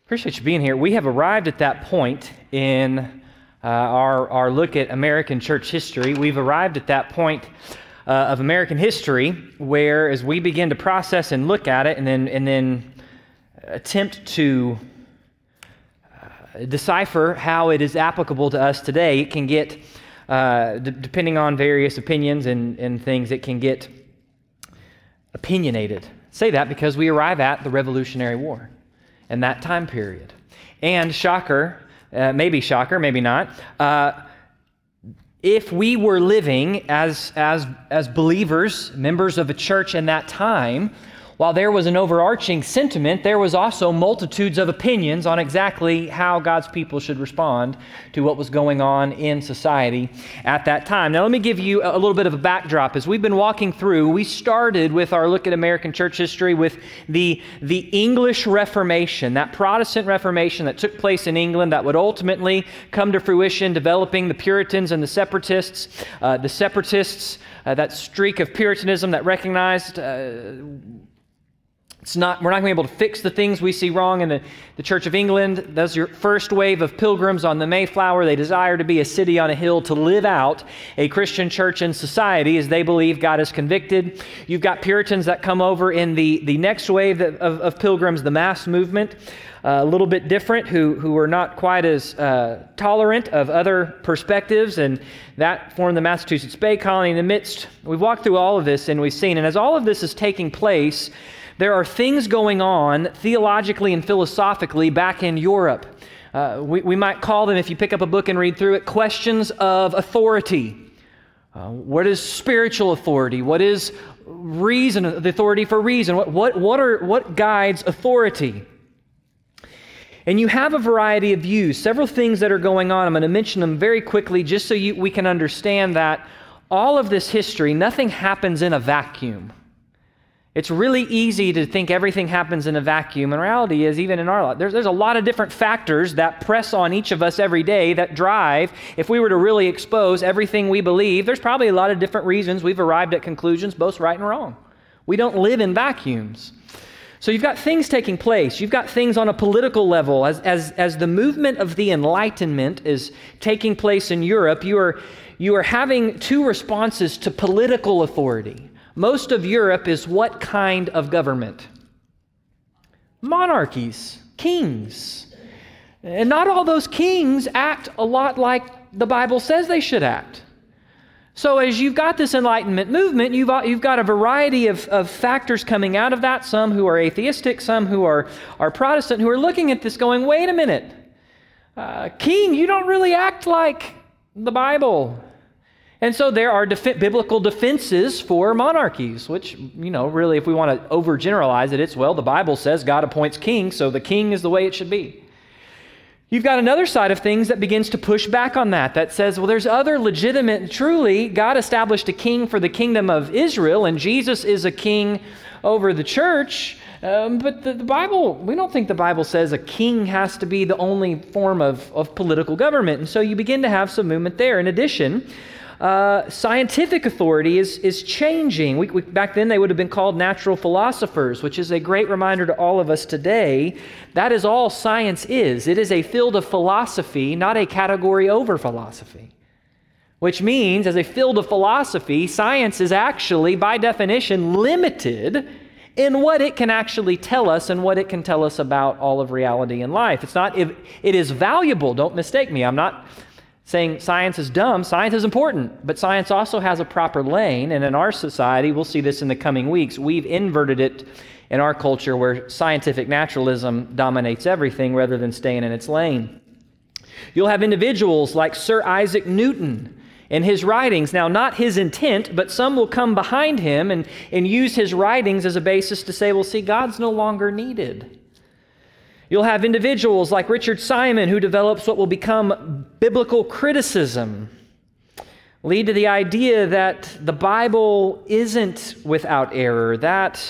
Appreciate you being here. We have arrived at that point in our look at American church history. We've arrived at that point of American history where, as we begin to process and look at it, and then attempt to decipher how it is applicable to us today, it can get, depending on various opinions and things, it can get opinionated. I say that because we arrive at the Revolutionary War in that time period. And shocker, maybe not, if we were living as believers, members of a church in that time, while there was an overarching sentiment, there was also multitudes of opinions on exactly how God's people should respond to what was going on in society at that time. Now, let me give you a little bit of a backdrop. As we've been walking through, we started with our look at American church history with the English Reformation, that Protestant Reformation that took place in England that would ultimately come to fruition, developing the Puritans and the Separatists. That streak of Puritanism that recognized we're not going to be able to fix the things we see wrong in the Church of England. That's your first wave of pilgrims on the Mayflower. They desire to be a city on a hill to live out a Christian church and society as they believe God is convicted. You've got Puritans that come over in the next wave of pilgrims, the mass movement, a little bit different, who are not quite as tolerant of other perspectives, and that formed the Massachusetts Bay Colony in the midst. We've walked through all of this and we've seen, and as all of this is taking place, there are things going on theologically and philosophically back in Europe. We might call them, if you pick up a book and read through it, questions of authority. What is spiritual authority? What is reason, the authority for reason? What guides authority? And you have a variety of views, several things that are going on. I'm going to mention them very quickly just so we can understand that all of this history, nothing happens in a vacuum. It's really easy to think everything happens in a vacuum, and reality is, even in our life, there's a lot of different factors that press on each of us every day that drive. If we were to really expose everything we believe, there's probably a lot of different reasons we've arrived at conclusions, both right and wrong. We don't live in vacuums. So you've got things taking place. You've got things on a political level. As the movement of the Enlightenment is taking place in Europe, you are having two responses to political authority. Most of Europe is what kind of government? Monarchies, kings. And not all those kings act a lot like the Bible says they should act. So as you've got this Enlightenment movement, you've got a variety of factors coming out of that, some who are atheistic, some who are Protestant, who are looking at this going, wait a minute, king, you don't really act like the Bible. And so there are biblical defenses for monarchies, which, really, if we want to overgeneralize it, the Bible says God appoints kings, so the king is the way it should be. You've got another side of things that begins to push back on that says, well, there's other legitimate, truly, God established a king for the kingdom of Israel, and Jesus is a king over the church. But the Bible, we don't think the Bible says a king has to be the only form of political government. And so you begin to have some movement there. In addition, scientific authority is changing. Back then they would have been called natural philosophers, which is a great reminder to all of us today. That is all science is. It is a field of philosophy, not a category over philosophy. Which means, as a field of philosophy, science is actually, by definition, limited in what it can actually tell us and what it can tell us about all of reality in life. It is valuable, don't mistake me. I'm not saying science is dumb. Science is important, but science also has a proper lane, and in our society, we'll see this in the coming weeks, we've inverted it in our culture where scientific naturalism dominates everything rather than staying in its lane. You'll have individuals like Sir Isaac Newton in his writings. Now, not his intent, but some will come behind him and use his writings as a basis to say, well, see, God's no longer needed. You'll have individuals like Richard Simon, who develops what will become biblical criticism, lead to the idea that the Bible isn't without error, that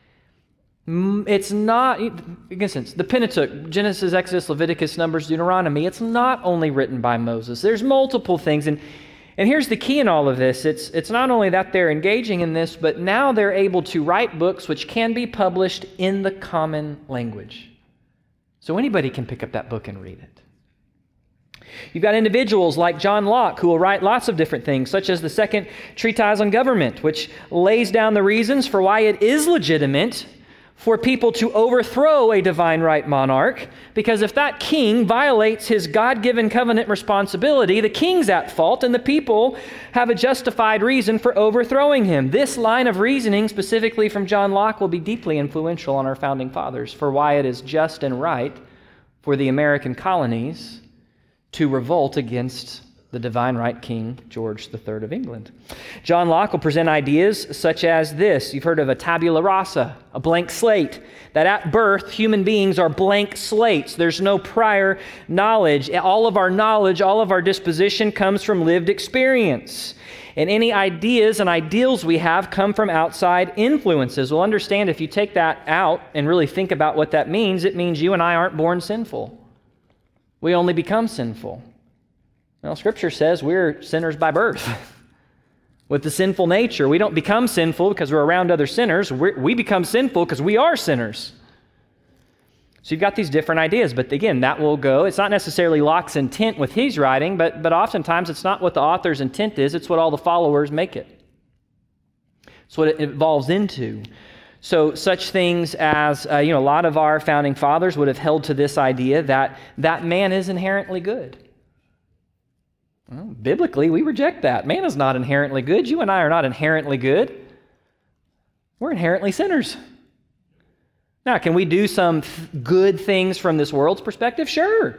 it's not, in a sense, the Pentateuch, Genesis, Exodus, Leviticus, Numbers, Deuteronomy, it's not only written by Moses. There's multiple things, and here's the key in all of this. It's not only that they're engaging in this, but now they're able to write books which can be published in the common language. So anybody can pick up that book and read it. You've got individuals like John Locke who will write lots of different things, such as the Second Treatise on Government, which lays down the reasons for why it is legitimate for people to overthrow a divine right monarch, because if that king violates his God-given covenant responsibility, the king's at fault and the people have a justified reason for overthrowing him. This line of reasoning, specifically from John Locke, will be deeply influential on our founding fathers for why it is just and right for the American colonies to revolt against the divine right King George III of England. John Locke will present ideas such as this. You've heard of a tabula rasa, a blank slate, that at birth human beings are blank slates. There's no prior knowledge. All of our knowledge, all of our disposition comes from lived experience. And any ideas and ideals we have come from outside influences. We'll understand if you take that out and really think about what that means, it means you and I aren't born sinful. We only become sinful. Well, Scripture says we're sinners by birth with the sinful nature. We don't become sinful because we're around other sinners. We become sinful because we are sinners. So you've got these different ideas, but again, that will go. It's not necessarily Locke's intent with his writing, but oftentimes it's not what the author's intent is. It's what all the followers make it. It's what it evolves into. So such things as, a lot of our founding fathers would have held to this idea that man is inherently good. Well, biblically, we reject that. Man is not inherently good. You and I are not inherently good. We're inherently sinners. Now, can we do some good things from this world's perspective? Sure.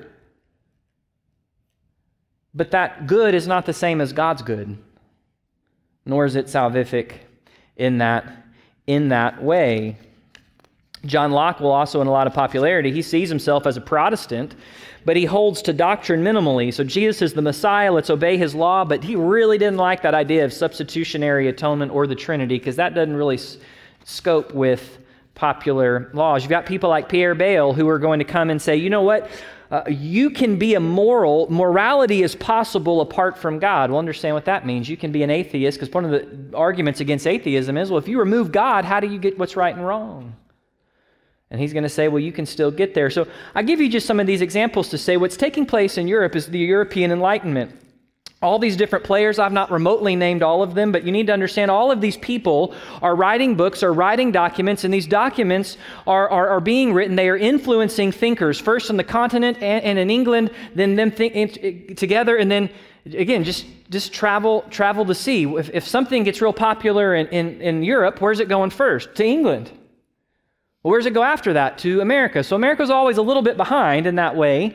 But that good is not the same as God's good, nor is it salvific in that way. John Locke will also, in a lot of popularity, he sees himself as a Protestant, but he holds to doctrine minimally. So Jesus is the Messiah, let's obey his law, but he really didn't like that idea of substitutionary atonement or the Trinity, because that doesn't really scope with popular laws. You've got people like Pierre Bayle who are going to come and say, you know what? You can be morality is possible apart from God. We'll understand what that means. You can be an atheist, because one of the arguments against atheism is, well, if you remove God, how do you get what's right and wrong? And he's going to say, well, you can still get there. So I give you just some of these examples to say what's taking place in Europe is the European Enlightenment. All these different players, I've not remotely named all of them, but you need to understand all of these people are writing books, are writing documents, and these documents are being written. They are influencing thinkers, first on the continent and in England, then them together, and then again, just travel the sea. If something gets real popular in Europe, where's it going first? To England. Well, where does it go after that? To America. So America's always a little bit behind in that way.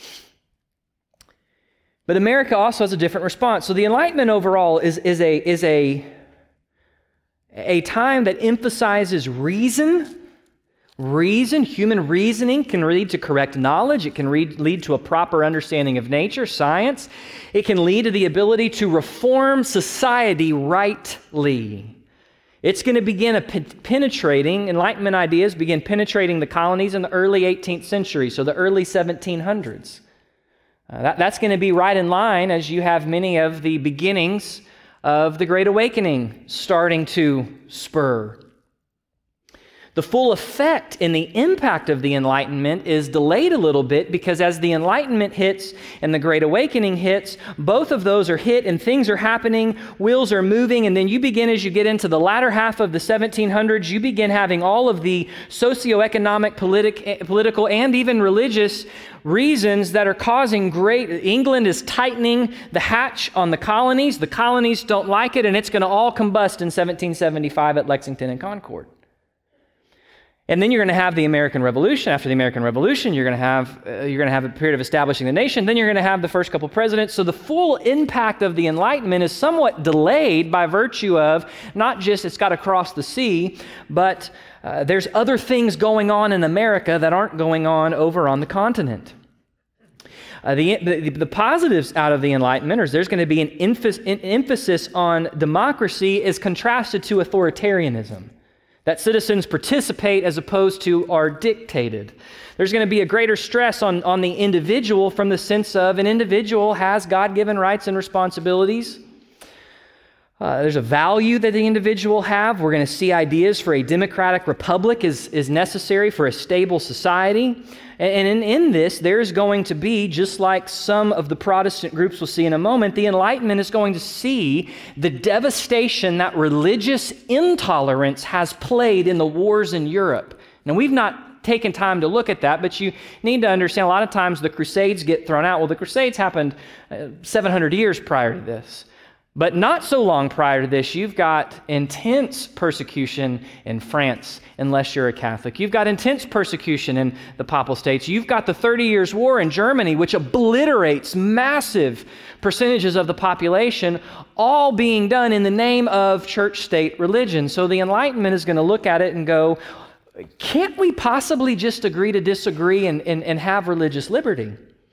But America also has a different response. So the Enlightenment overall is a time that emphasizes reason. Human reasoning can lead to correct knowledge. It can lead to a proper understanding of nature, science. It can lead to the ability to reform society rightly. It's going to begin penetrating, Enlightenment ideas begin penetrating the colonies in the early 18th century, so the early 1700s. That's going to be right in line as you have many of the beginnings of the Great Awakening starting to spur. The full effect and the impact of the Enlightenment is delayed a little bit, because as the Enlightenment hits and the Great Awakening hits, both of those are hit and things are happening, wheels are moving, and then you begin, as you get into the latter half of the 1700s, you begin having all of the socioeconomic, political, and even religious reasons that are causing England is tightening the hatch on the colonies. The colonies don't like it, and it's going to all combust in 1775 at Lexington and Concord. And then you're going to have the American Revolution. After the American Revolution, you're going to have a period of establishing the nation. Then you're going to have the first couple presidents. So the full impact of the Enlightenment is somewhat delayed by virtue of not just it's got to cross the sea, but there's other things going on in America that aren't going on over on the continent. The positives out of the Enlightenment is there's going to be an emphasis on democracy as contrasted to authoritarianism. That citizens participate as opposed to are dictated. There's going to be a greater stress on the individual from the sense of an individual has God-given rights and responsibilities. There's a value that the individual have. We're going to see ideas for a democratic republic is necessary for a stable society. And in this, there's going to be, just like some of the Protestant groups we'll see in a moment, the Enlightenment is going to see the devastation that religious intolerance has played in the wars in Europe. Now, we've not taken time to look at that, but you need to understand a lot of times the Crusades get thrown out. Well, the Crusades happened 700 years prior to this. But not so long prior to this, you've got intense persecution in France, unless you're a Catholic. You've got intense persecution in the Papal States. You've got the 30 Years' War in Germany, which obliterates massive percentages of the population, all being done in the name of church-state religion. So the Enlightenment is going to look at it and go, can't we possibly just agree to disagree and have religious liberty?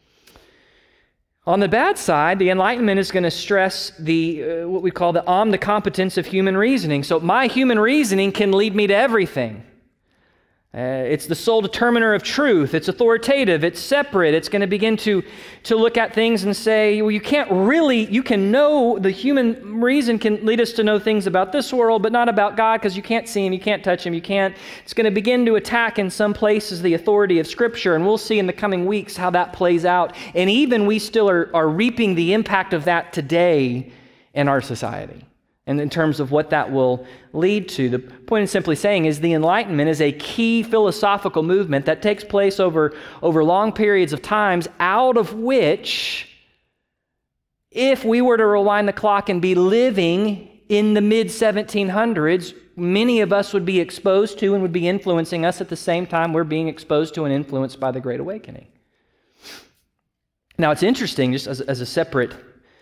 On the bad side, the Enlightenment is going to stress the what we call the omnicompetence of human reasoning. So my human reasoning can lead me to everything. It's the sole determiner of truth. It's authoritative. It's separate. It's going to begin to look at things and say, well, you can know, the human reason can lead us to know things about this world, but not about God, because you can't see Him, you can't touch Him, it's going to begin to attack in some places the authority of Scripture, and we'll see in the coming weeks how that plays out. And even we still are reaping the impact of that today in our society. And in terms of what that will lead to, the point in simply saying is the Enlightenment is a key philosophical movement that takes place over long periods of times, out of which, if we were to rewind the clock and be living in the mid-1700s, many of us would be exposed to and would be influencing us at the same time we're being exposed to and influenced by the Great Awakening. Now, it's interesting, just as a separate,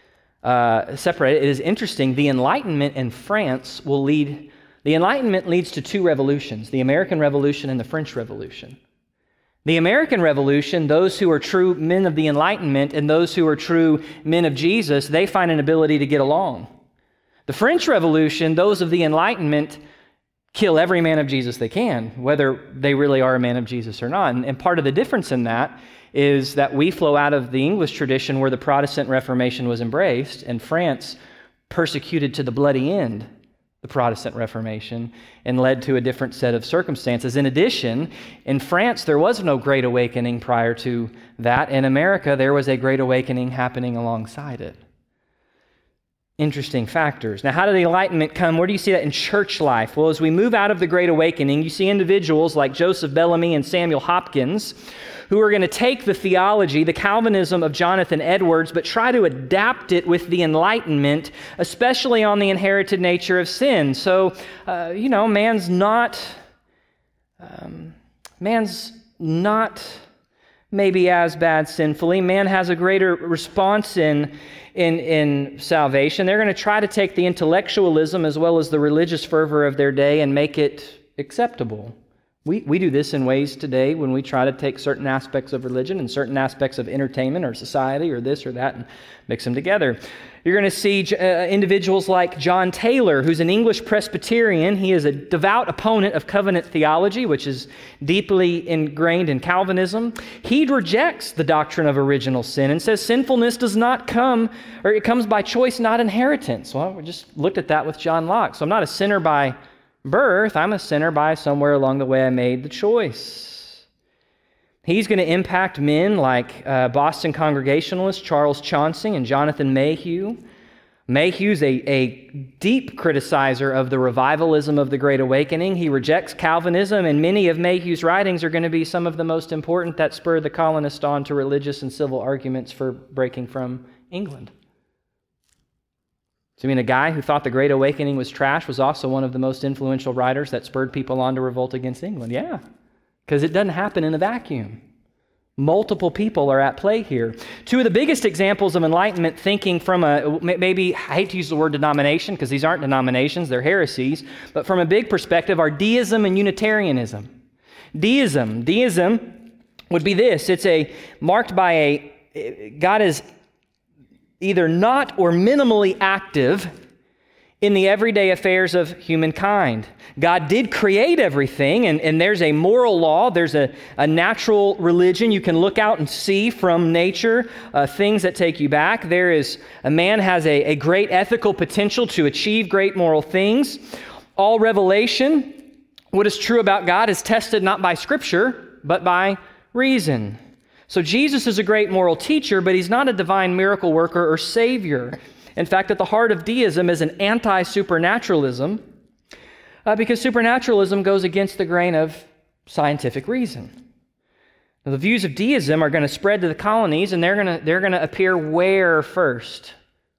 it is interesting, the Enlightenment in France the Enlightenment leads to two revolutions, the American Revolution and the French Revolution. The American Revolution, those who are true men of the Enlightenment and those who are true men of Jesus, they find an ability to get along. The French Revolution, those of the Enlightenment, kill every man of Jesus they can, whether they really are a man of Jesus or not. And part of the difference in that is that we flow out of the English tradition where the Protestant Reformation was embraced, and France persecuted to the bloody end the Protestant Reformation and led to a different set of circumstances. In addition, in France, there was no Great Awakening prior to that. In America, there was a Great Awakening happening alongside it. Interesting factors. Now, how did the Enlightenment come? Where do you see that in church life? Well, as we move out of the Great Awakening, you see individuals like Joseph Bellamy and Samuel Hopkins who are going to take the theology, the Calvinism of Jonathan Edwards, but try to adapt it with the Enlightenment, especially on the inherited nature of sin. So, man's not maybe as bad sinfully. Man has a greater response in salvation. They're going to try to take the intellectualism as well as the religious fervor of their day and make it acceptable. We do this in ways today when we try to take certain aspects of religion and certain aspects of entertainment or society or this or that and mix them together. You're going to see individuals like John Taylor, who's an English Presbyterian. He is a devout opponent of covenant theology, which is deeply ingrained in Calvinism. He rejects the doctrine of original sin and says sinfulness does not come, or it comes by choice, not inheritance. Well, we just looked at that with John Locke. So I'm not a sinner by birth, I'm a sinner by somewhere along the way I made the choice. He's going to impact men like Boston Congregationalist Charles Chauncey and Jonathan Mayhew. Mayhew's a deep criticizer of the revivalism of the Great Awakening. He rejects Calvinism, and many of Mayhew's writings are going to be some of the most important that spurred the colonists on to religious and civil arguments for breaking from England. So, a guy who thought the Great Awakening was trash was also one of the most influential writers that spurred people on to revolt against England. Yeah, because it doesn't happen in a vacuum. Multiple people are at play here. Two of the biggest examples of Enlightenment thinking from maybe, I hate to use the word denomination because these aren't denominations, they're heresies, but from a big perspective are deism and Unitarianism. Deism would be this. It's marked by God is either not or minimally active in the everyday affairs of humankind. God did create everything, and there's a moral law, there's a natural religion. You can look out and see from nature things that take you back. A man has a great ethical potential to achieve great moral things. All revelation, what is true about God, is tested not by Scripture, but by reason. So Jesus is a great moral teacher, but he's not a divine miracle worker or savior. In fact, at the heart of deism is an anti-supernaturalism, because supernaturalism goes against the grain of scientific reason. Now, the views of deism are going to spread to the colonies, and they're going to appear where first?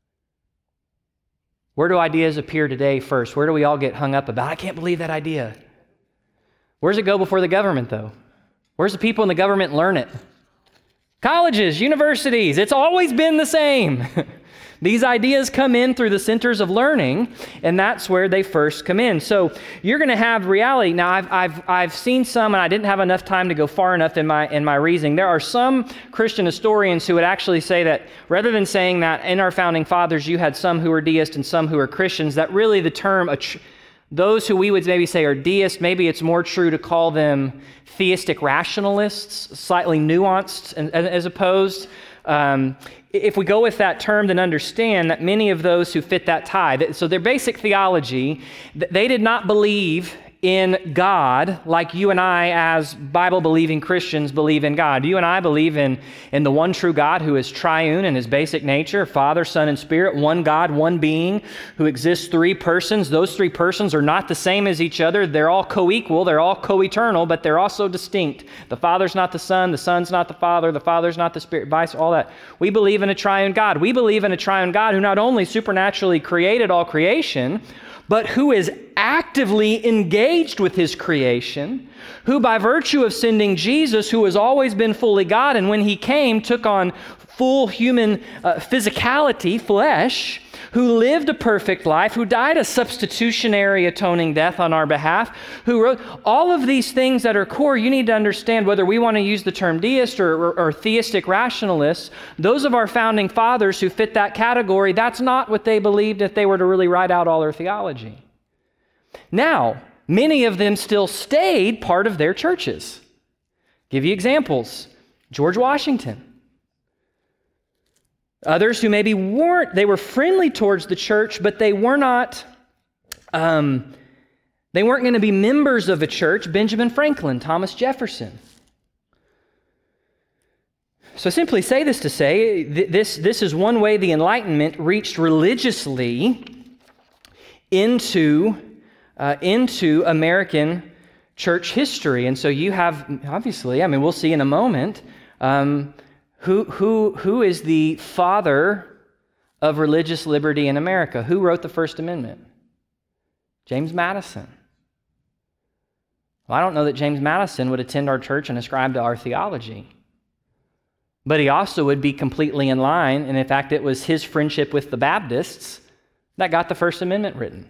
Where do ideas appear today first? Where do we all get hung up about? I can't believe that idea. Where does it go before the government, though? Where's the people in the government learn it? Colleges, universities. It's always been the same. These ideas come in through the centers of learning, and that's where they first come in. So you're going to have reality. Now, I've seen some, and I didn't have enough time to go far enough in my reasoning. There are some Christian historians who would actually say that rather than saying that in our founding fathers you had some who were deists and some who were Christians, that really the term those who we would maybe say are deists, maybe it's more true to call them theistic rationalists, slightly nuanced as opposed. If we go with that term, then understand that many of those who fit that tie, so their basic theology, they did not believe in God like you and I as Bible-believing Christians believe in God. You and I believe in the one true God who is triune in his basic nature, Father, Son, and Spirit, one God, one being, who exists three persons. Those three persons are not the same as each other. They're all co-equal, they're all co-eternal, but they're also distinct. The Father's not the Son's not the Father's not the Spirit, vice, all that. We believe in a triune God. We believe in a triune God who not only supernaturally created all creation, but who is actively engaged with his creation, who by virtue of sending Jesus, who has always been fully God, and when he came, took on full human physicality, flesh, who lived a perfect life, who died a substitutionary atoning death on our behalf, who wrote all of these things that are core. You need to understand, whether we want to use the term deist or theistic rationalists, those of our founding fathers who fit that category, that's not what they believed if they were to really write out all their theology. Now, many of them still stayed part of their churches. Give you examples. George Washington. Others who maybe they were friendly towards the church, but they were not, they weren't going to be members of a church. Benjamin Franklin, Thomas Jefferson. So I simply say this to say, this is one way the Enlightenment reached religiously into American church history. And so you have, obviously, we'll see in a moment, who is the father of religious liberty in America? Who wrote the First Amendment? James Madison. Well, I don't know that James Madison would attend our church and ascribe to our theology. But he also would be completely in line, and in fact, it was his friendship with the Baptists that got the First Amendment written.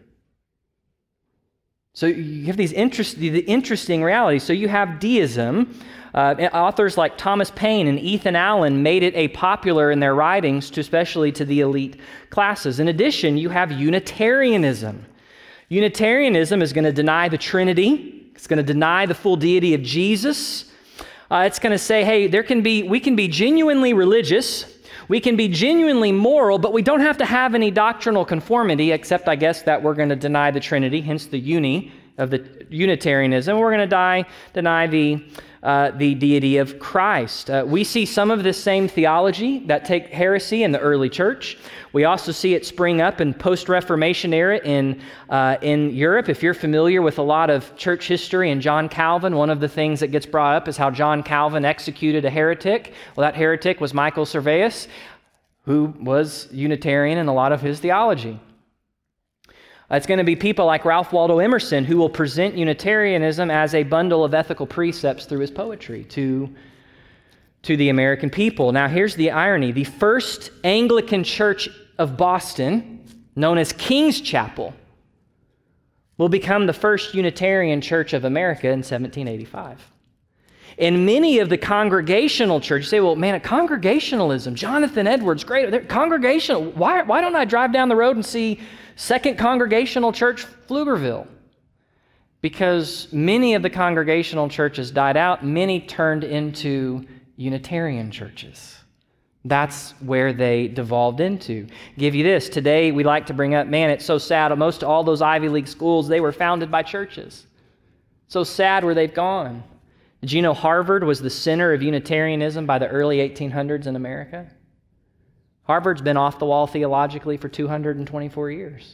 So you have the interesting realities. So you have deism. Authors like Thomas Paine and Ethan Allen made it a popular in their writings, especially to the elite classes. In addition, you have Unitarianism. Unitarianism is going to deny the Trinity. It's going to deny the full deity of Jesus. It's going to say, hey, we can be genuinely religious, we can be genuinely moral, but we don't have to have any doctrinal conformity, except I guess that we're going to deny the Trinity, hence the uni of the Unitarianism. We're going to deny the deity of Christ. We see some of this same theology that take heresy in the early church. We also see it spring up in post-Reformation era in Europe. If you're familiar with a lot of church history and John Calvin, one of the things that gets brought up is how John Calvin executed a heretic. Well, that heretic was Michael Servetus, who was Unitarian in a lot of his theology. It's going to be people like Ralph Waldo Emerson who will present Unitarianism as a bundle of ethical precepts through his poetry to the American people. Now, here's the irony. The first Anglican church of Boston, known as King's Chapel, will become the first Unitarian church of America in 1785. And many of the congregational churches say, well, man, Congregationalism, Jonathan Edwards, great, congregational. Why don't I drive down the road and see Second Congregational Church, Pflugerville. Because many of the congregational churches died out, many turned into Unitarian churches. That's where they devolved into. Give you this. Today, we like to bring up, man, it's so sad. Most all those Ivy League schools, they were founded by churches. So sad where they've gone. Did you know Harvard was the center of Unitarianism by the early 1800s in America? Harvard's been off the wall theologically for 224 years.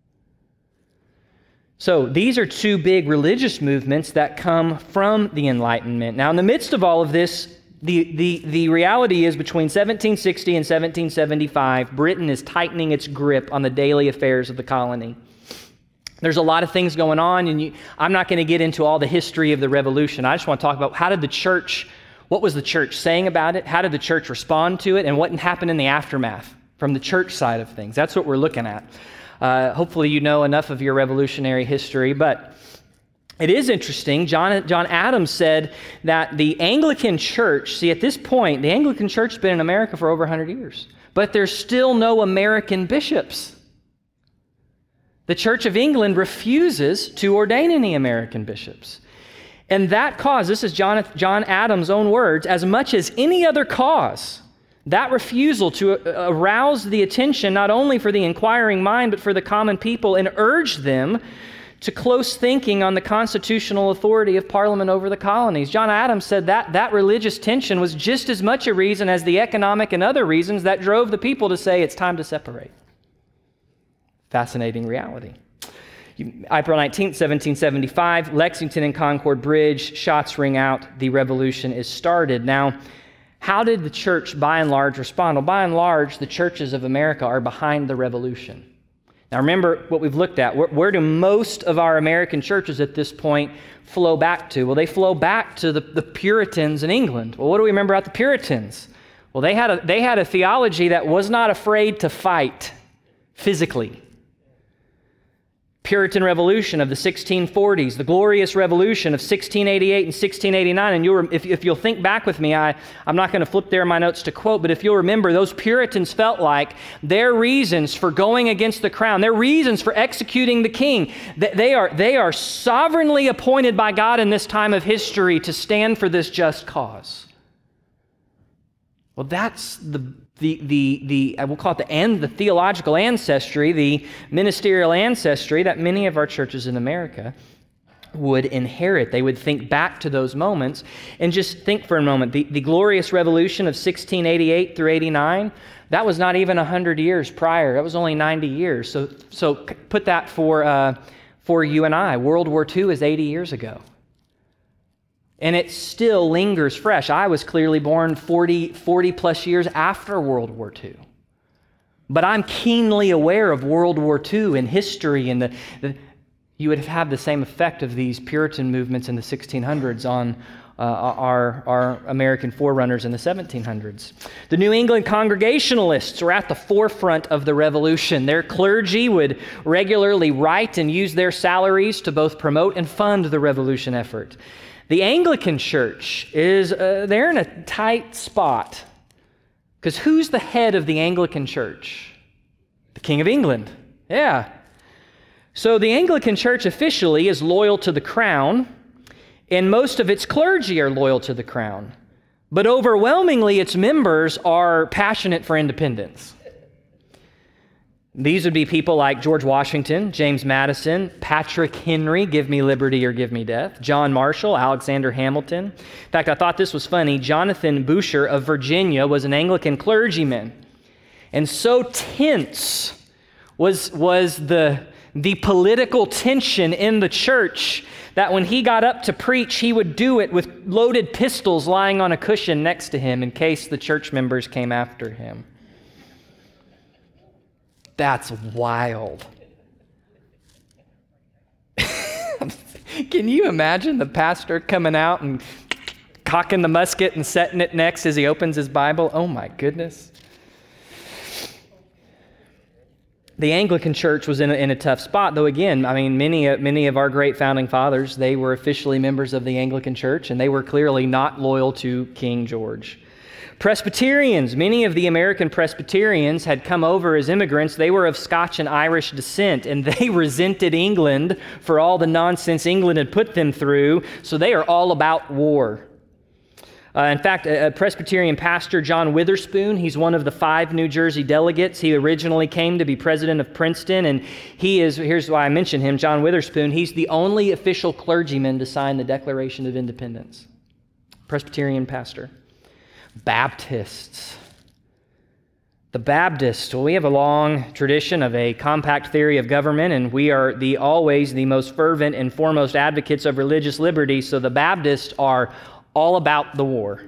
So these are two big religious movements that come from the Enlightenment. Now, in the midst of all of this, the reality is between 1760 and 1775, Britain is tightening its grip on the daily affairs of the colony. There's a lot of things going on, and I'm not going to get into all the history of the revolution. I just want to talk about what was the church saying about it? How did the church respond to it? And what happened in the aftermath from the church side of things? That's what we're looking at. Hopefully you know enough of your revolutionary history, but it is interesting. John Adams said that the Anglican Church, see, at this point, the Anglican Church has been in America for over 100 years, but there's still no American bishops. The Church of England refuses to ordain any American bishops. And that cause, this is John Adams' own words, as much as any other cause, that refusal to arouse the attention not only for the inquiring mind, but for the common people, and urge them to close thinking on the constitutional authority of Parliament over the colonies. John Adams said that religious tension was just as much a reason as the economic and other reasons that drove the people to say it's time to separate. Fascinating reality. April 19th, 1775, Lexington and Concord Bridge, shots ring out, the revolution is started. Now, how did the church by and large respond? Well, by and large, the churches of America are behind the revolution. Now, remember what we've looked at. Where do most of our American churches at this point flow back to? Well, they flow back to the Puritans in England. Well, what do we remember about the Puritans? Well, they had a theology that was not afraid to fight physically. Puritan Revolution of the 1640s, the Glorious Revolution of 1688 and 1689. And if you'll think back with me, I'm not going to flip there in my notes to quote, but if you'll remember, those Puritans felt like their reasons for going against the crown, their reasons for executing the king, they are sovereignly appointed by God in this time of history to stand for this just cause. Well, that's we'll call it the theological ancestry, the ministerial ancestry that many of our churches in America would inherit. They would think back to those moments and just think for a moment. The Glorious Revolution of 1688 through 89, that was not even 100 years prior. That was only 90 years. So put that for you and I. World War II is 80 years ago. And it still lingers fresh. I was clearly born 40 plus years after World War II. But I'm keenly aware of World War II and history, and you would have the same effect of these Puritan movements in the 1600s on our American forerunners in the 1700s. The New England Congregationalists were at the forefront of the revolution. Their clergy would regularly write and use their salaries to both promote and fund the revolution effort. The Anglican Church they're in a tight spot. Because who's the head of the Anglican Church? The King of England. Yeah. So the Anglican Church officially is loyal to the crown, and most of its clergy are loyal to the crown. But overwhelmingly, its members are passionate for independence. These would be people like George Washington, James Madison, Patrick Henry, give me liberty or give me death, John Marshall, Alexander Hamilton. In fact, I thought this was funny. Jonathan Boucher of Virginia was an Anglican clergyman. And so tense was the political tension in the church that when he got up to preach, he would do it with loaded pistols lying on a cushion next to him in case the church members came after him. That's wild. Can you imagine the pastor coming out and cocking the musket and setting it next as he opens his Bible? Oh my goodness. The Anglican Church was in a tough spot, though again, I mean, many of our great founding fathers, they were officially members of the Anglican Church, and they were clearly not loyal to King George. Presbyterians, many of the American Presbyterians had come over as immigrants. They were of Scotch and Irish descent, and they resented England for all the nonsense England had put them through, so they are all about war. In fact, a Presbyterian pastor, John Witherspoon, he's one of the 5 New Jersey delegates. He originally came to be president of Princeton, and here's why I mention him, John Witherspoon, he's the only official clergyman to sign the Declaration of Independence. Presbyterian pastor. Baptists. The Baptists, well, we have a long tradition of a compact theory of government, and we are always the most fervent and foremost advocates of religious liberty, so the Baptists are all about the war.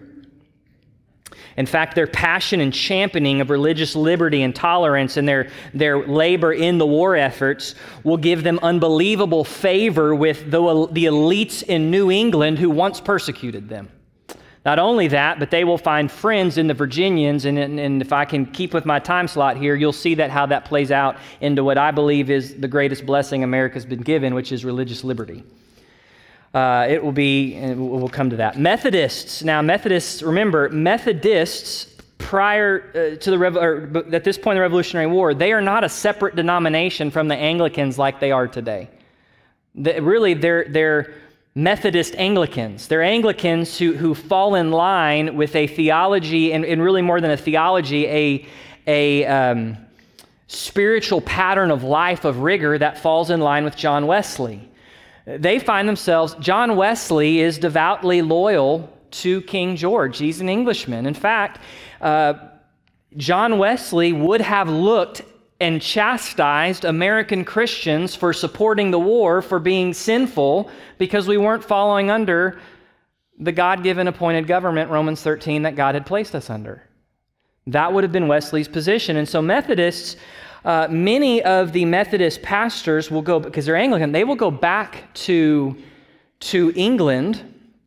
In fact, their passion and championing of religious liberty and tolerance and their labor in the war efforts will give them unbelievable favor with the elites in New England who once persecuted them. Not only that, but they will find friends in the Virginians, and if I can keep with my time slot here, you'll see how that plays out into what I believe is the greatest blessing America's been given, which is religious liberty. It will be, and we'll come to that. Methodists. Now, remember, Methodists prior to at this point in the Revolutionary War, they are not a separate denomination from the Anglicans like they are today. They're Methodist Anglicans. They're Anglicans who fall in line with a theology, and really more than a theology, a spiritual pattern of life of rigor that falls in line with John Wesley. They find themselves, John Wesley is devoutly loyal to King George. He's an Englishman. In fact, John Wesley would have looked and chastised American Christians for supporting the war, for being sinful, because we weren't following under the God-given appointed government, Romans 13, that God had placed us under. That would have been Wesley's position. And so Methodists, many of the Methodist pastors will go, because they're Anglican, they will go back to England.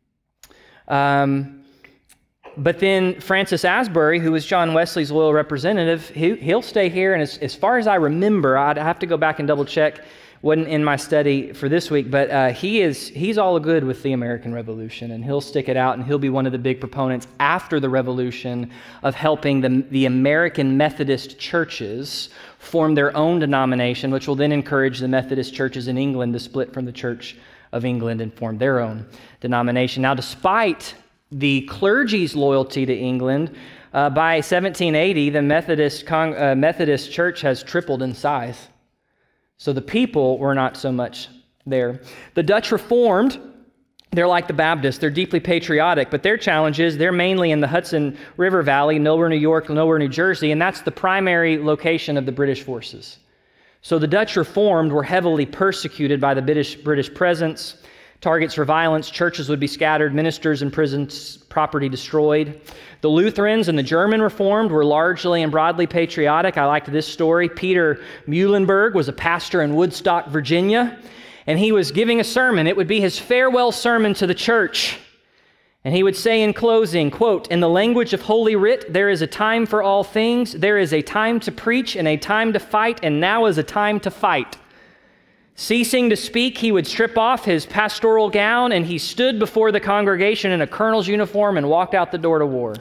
But then Francis Asbury, who was John Wesley's loyal representative, he'll stay here. And as far as I remember, I'd have to go back and double check. Wasn't in my study for this week, but he's all good with the American Revolution, and he'll stick it out, and he'll be one of the big proponents after the Revolution of helping the American Methodist churches form their own denomination, which will then encourage the Methodist churches in England to split from the Church of England and form their own denomination. Now, despite the clergy's loyalty to England, by 1780, the Methodist church has tripled in size. So the people were not so much there. The Dutch Reformed, they're like the Baptists. They're deeply patriotic, but their challenge is they're mainly in the Hudson River Valley, nowhere New York, nowhere New Jersey, and that's the primary location of the British forces. So the Dutch Reformed were heavily persecuted by the British presence. Targets for violence, churches would be scattered, ministers in prisons, property destroyed. The Lutherans and the German Reformed were largely and broadly patriotic. I liked this story. Peter Muhlenberg was a pastor in Woodstock, Virginia, and he was giving a sermon. It would be his farewell sermon to the church. And he would say in closing, quote, "In the language of Holy Writ, there is a time for all things. There is a time to preach and a time to fight, and now is a time to fight." Ceasing to speak, he would strip off his pastoral gown, and he stood before the congregation in a colonel's uniform and walked out the door to war.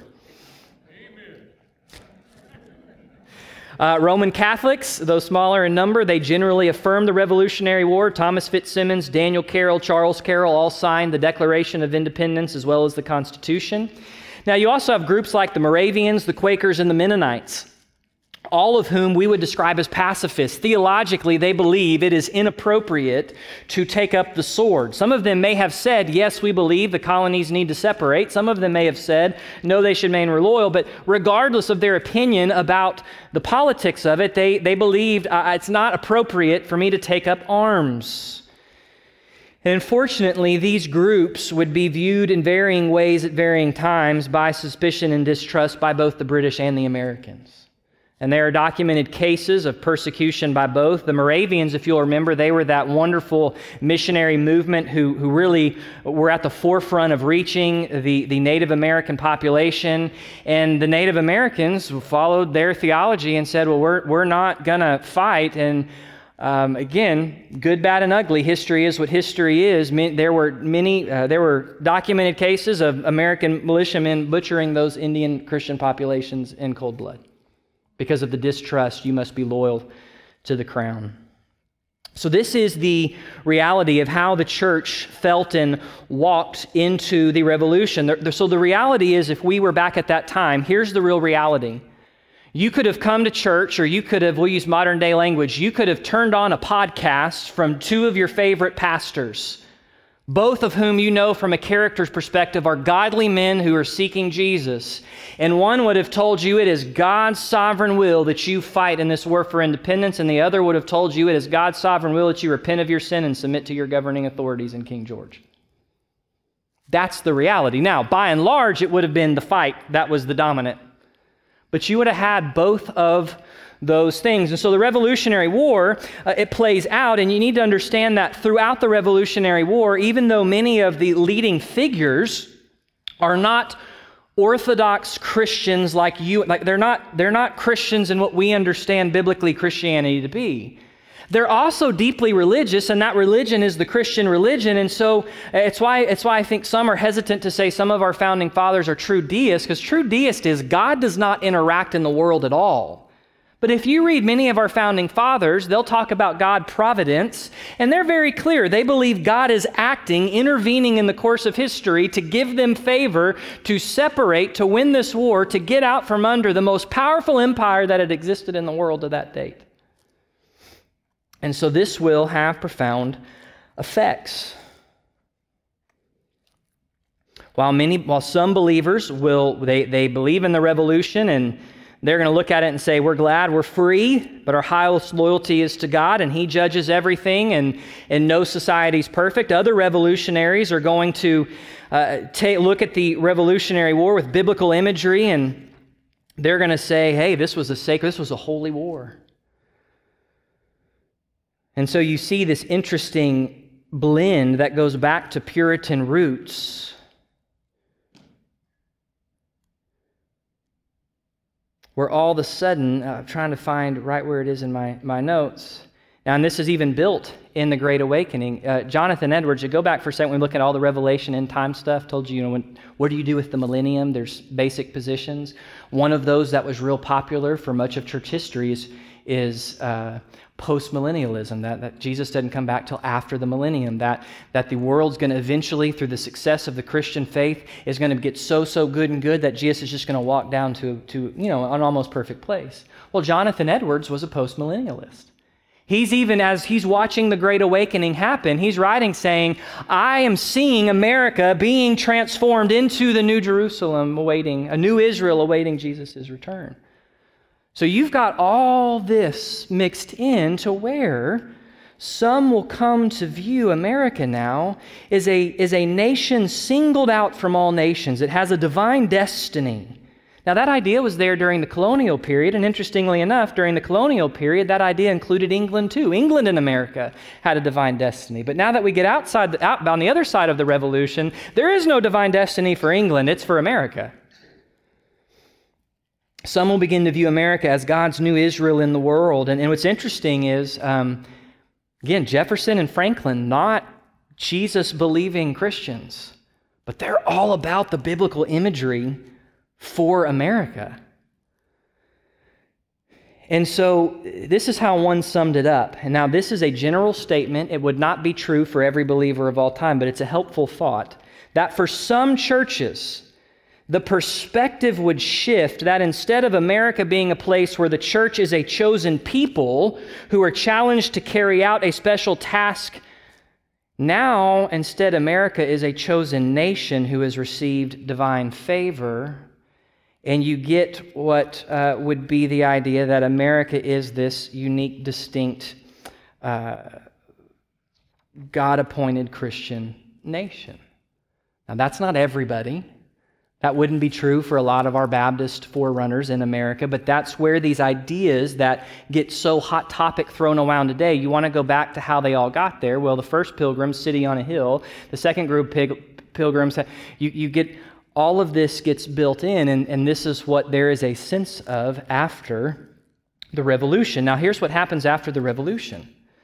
Roman Catholics, though smaller in number, they generally affirmed the Revolutionary War. Thomas Fitzsimmons, Daniel Carroll, Charles Carroll all signed the Declaration of Independence as well as the Constitution. Now, you also have groups like the Moravians, the Quakers, and the Mennonites, all of whom we would describe as pacifists. Theologically, they believe it is inappropriate to take up the sword. Some of them may have said, yes, we believe the colonies need to separate. Some of them may have said, no, they should remain loyal. But regardless of their opinion about the politics of it, they believed it's not appropriate for me to take up arms. And unfortunately, these groups would be viewed in varying ways at varying times by suspicion and distrust by both the British and the Americans. And there are documented cases of persecution by both. The Moravians, if you'll remember, they were that wonderful missionary movement who really were at the forefront of reaching the Native American population. And the Native Americans followed their theology and said, well, we're not going to fight. And Again, good, bad, and ugly. History is what history is. There were documented cases of American militiamen butchering those Indian Christian populations in cold blood. Because of the distrust, you must be loyal to the crown. So this is the reality of how the church felt and walked into the revolution. So the reality is, if we were back at that time, here's the real reality. You could have come to church, or you could have, we'll use modern day language, you could have turned on a podcast from two of your favorite pastors, both of whom you know from a character's perspective are godly men who are seeking Jesus. And one would have told you it is God's sovereign will that you fight in this war for independence, and the other would have told you it is God's sovereign will that you repent of your sin and submit to your governing authorities in King George. That's the reality. Now, by and large, it would have been the fight that was the dominant. But you would have had both of those things. And so the Revolutionary War, it plays out, and you need to understand that throughout the Revolutionary War, even though many of the leading figures are not Orthodox Christians like you, like they're not Christians in what we understand biblically Christianity to be. They're also deeply religious, and that religion is the Christian religion. And so it's why I think some are hesitant to say some of our founding fathers are true deists, because true deist is God does not interact in the world at all. But if you read many of our founding fathers, they'll talk about God providence, and they're very clear. They believe God is acting, intervening in the course of history to give them favor, to separate, to win this war, to get out from under the most powerful empire that had existed in the world to that date. And so this will have profound effects. While some believers they believe in the revolution, and they're going to look at it and say, we're glad we're free, but our highest loyalty is to God, and He judges everything, and no society is perfect. Other revolutionaries are going to look at the Revolutionary War with biblical imagery, and they're going to say, hey, this was a holy war. And so you see this interesting blend that goes back to Puritan roots, where all of a sudden, I'm trying to find right where it is in my notes. Now, and this is even built in the Great Awakening. Jonathan Edwards, you go back for a second, we look at all the Revelation end time stuff, told you, what do you do with the millennium? There's basic positions. One of those that was real popular for much of church history is post-millennialism, that Jesus doesn't come back till after the millennium, that the world's going to eventually, through the success of the Christian faith, is going to get so good and good that Jesus is just going to walk down to an almost perfect place. Well, Jonathan Edwards was a post-millennialist. He's even, as he's watching the Great Awakening happen, he's writing saying, I am seeing America being transformed into the New Jerusalem a new Israel awaiting Jesus' return. So you've got all this mixed in to where some will come to view America now as a nation singled out from all nations. It has a divine destiny. Now that idea was there during the colonial period, and interestingly enough, during the colonial period, that idea included England too. England and America had a divine destiny. But now that we get out on the other side of the revolution, there is no divine destiny for England, it's for America. Some will begin to view America as God's new Israel in the world. And what's interesting is, again, Jefferson and Franklin, not Jesus-believing Christians, but they're all about the biblical imagery for America. And so this is how one summed it up. And now this is a general statement. It would not be true for every believer of all time, but it's a helpful thought, that for some churches, the perspective would shift, that instead of America being a place where the church is a chosen people who are challenged to carry out a special task, now instead America is a chosen nation who has received divine favor. And you get what would be the idea that America is this unique, distinct, God-appointed Christian nation. Now that's not everybody. That wouldn't be true for a lot of our Baptist forerunners in America, but that's where these ideas that get so hot topic thrown around today, you want to go back to how they all got there. Well, the first pilgrims, city on a hill. The second group, pilgrims, you get all of this gets built in, and this is what there is a sense of after the revolution. Now, here's what happens after the revolution.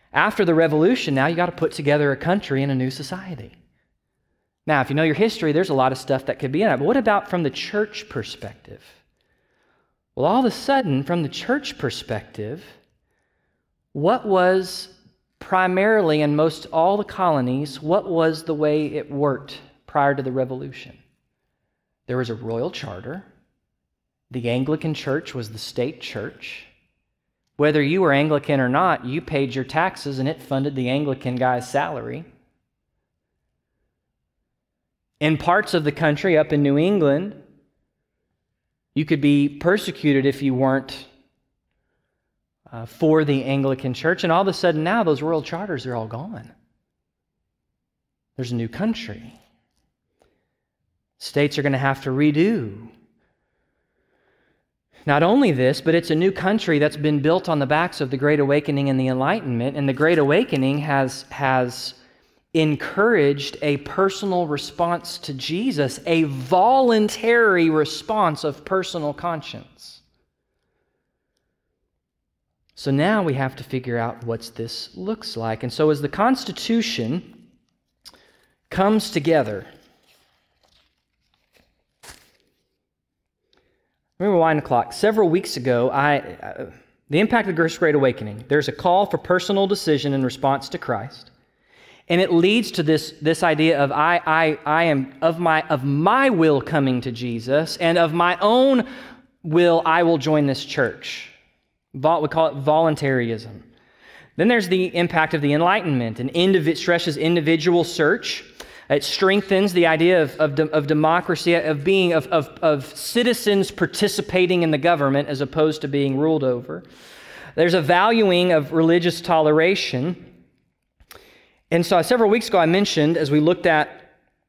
After the revolution, now you got to put together a country and a new society. Now, if you know your history, there's a lot of stuff that could be in it. But what about from the church perspective? Well, all of a sudden, from the church perspective, what was primarily in most all the colonies, what was the way it worked prior to the revolution? There was a royal charter. The Anglican Church was the state church. Whether you were Anglican or not, you paid your taxes and it funded the Anglican guy's salary. In parts of the country, up in New England, you could be persecuted if you weren't for the Anglican Church, and all of a sudden now those royal charters are all gone. There's a new country. States are going to have to redo. Not only this, but it's a new country that's been built on the backs of the Great Awakening and the Enlightenment, and the Great Awakening has encouraged a personal response to Jesus, a voluntary response of personal conscience. So now we have to figure out what this looks like. And so as the Constitution comes together, let me rewind the clock. Several weeks ago, the impact of the Great Awakening, there's a call for personal decision in response to Christ. And it leads to this idea of I am of my will coming to Jesus, and of my own will I will join this church. We call it voluntarism. Then there's the impact of the Enlightenment, and it stresses individual search. It strengthens the idea of democracy, of citizens participating in the government as opposed to being ruled over. There's a valuing of religious toleration. And so several weeks ago I mentioned, as we looked at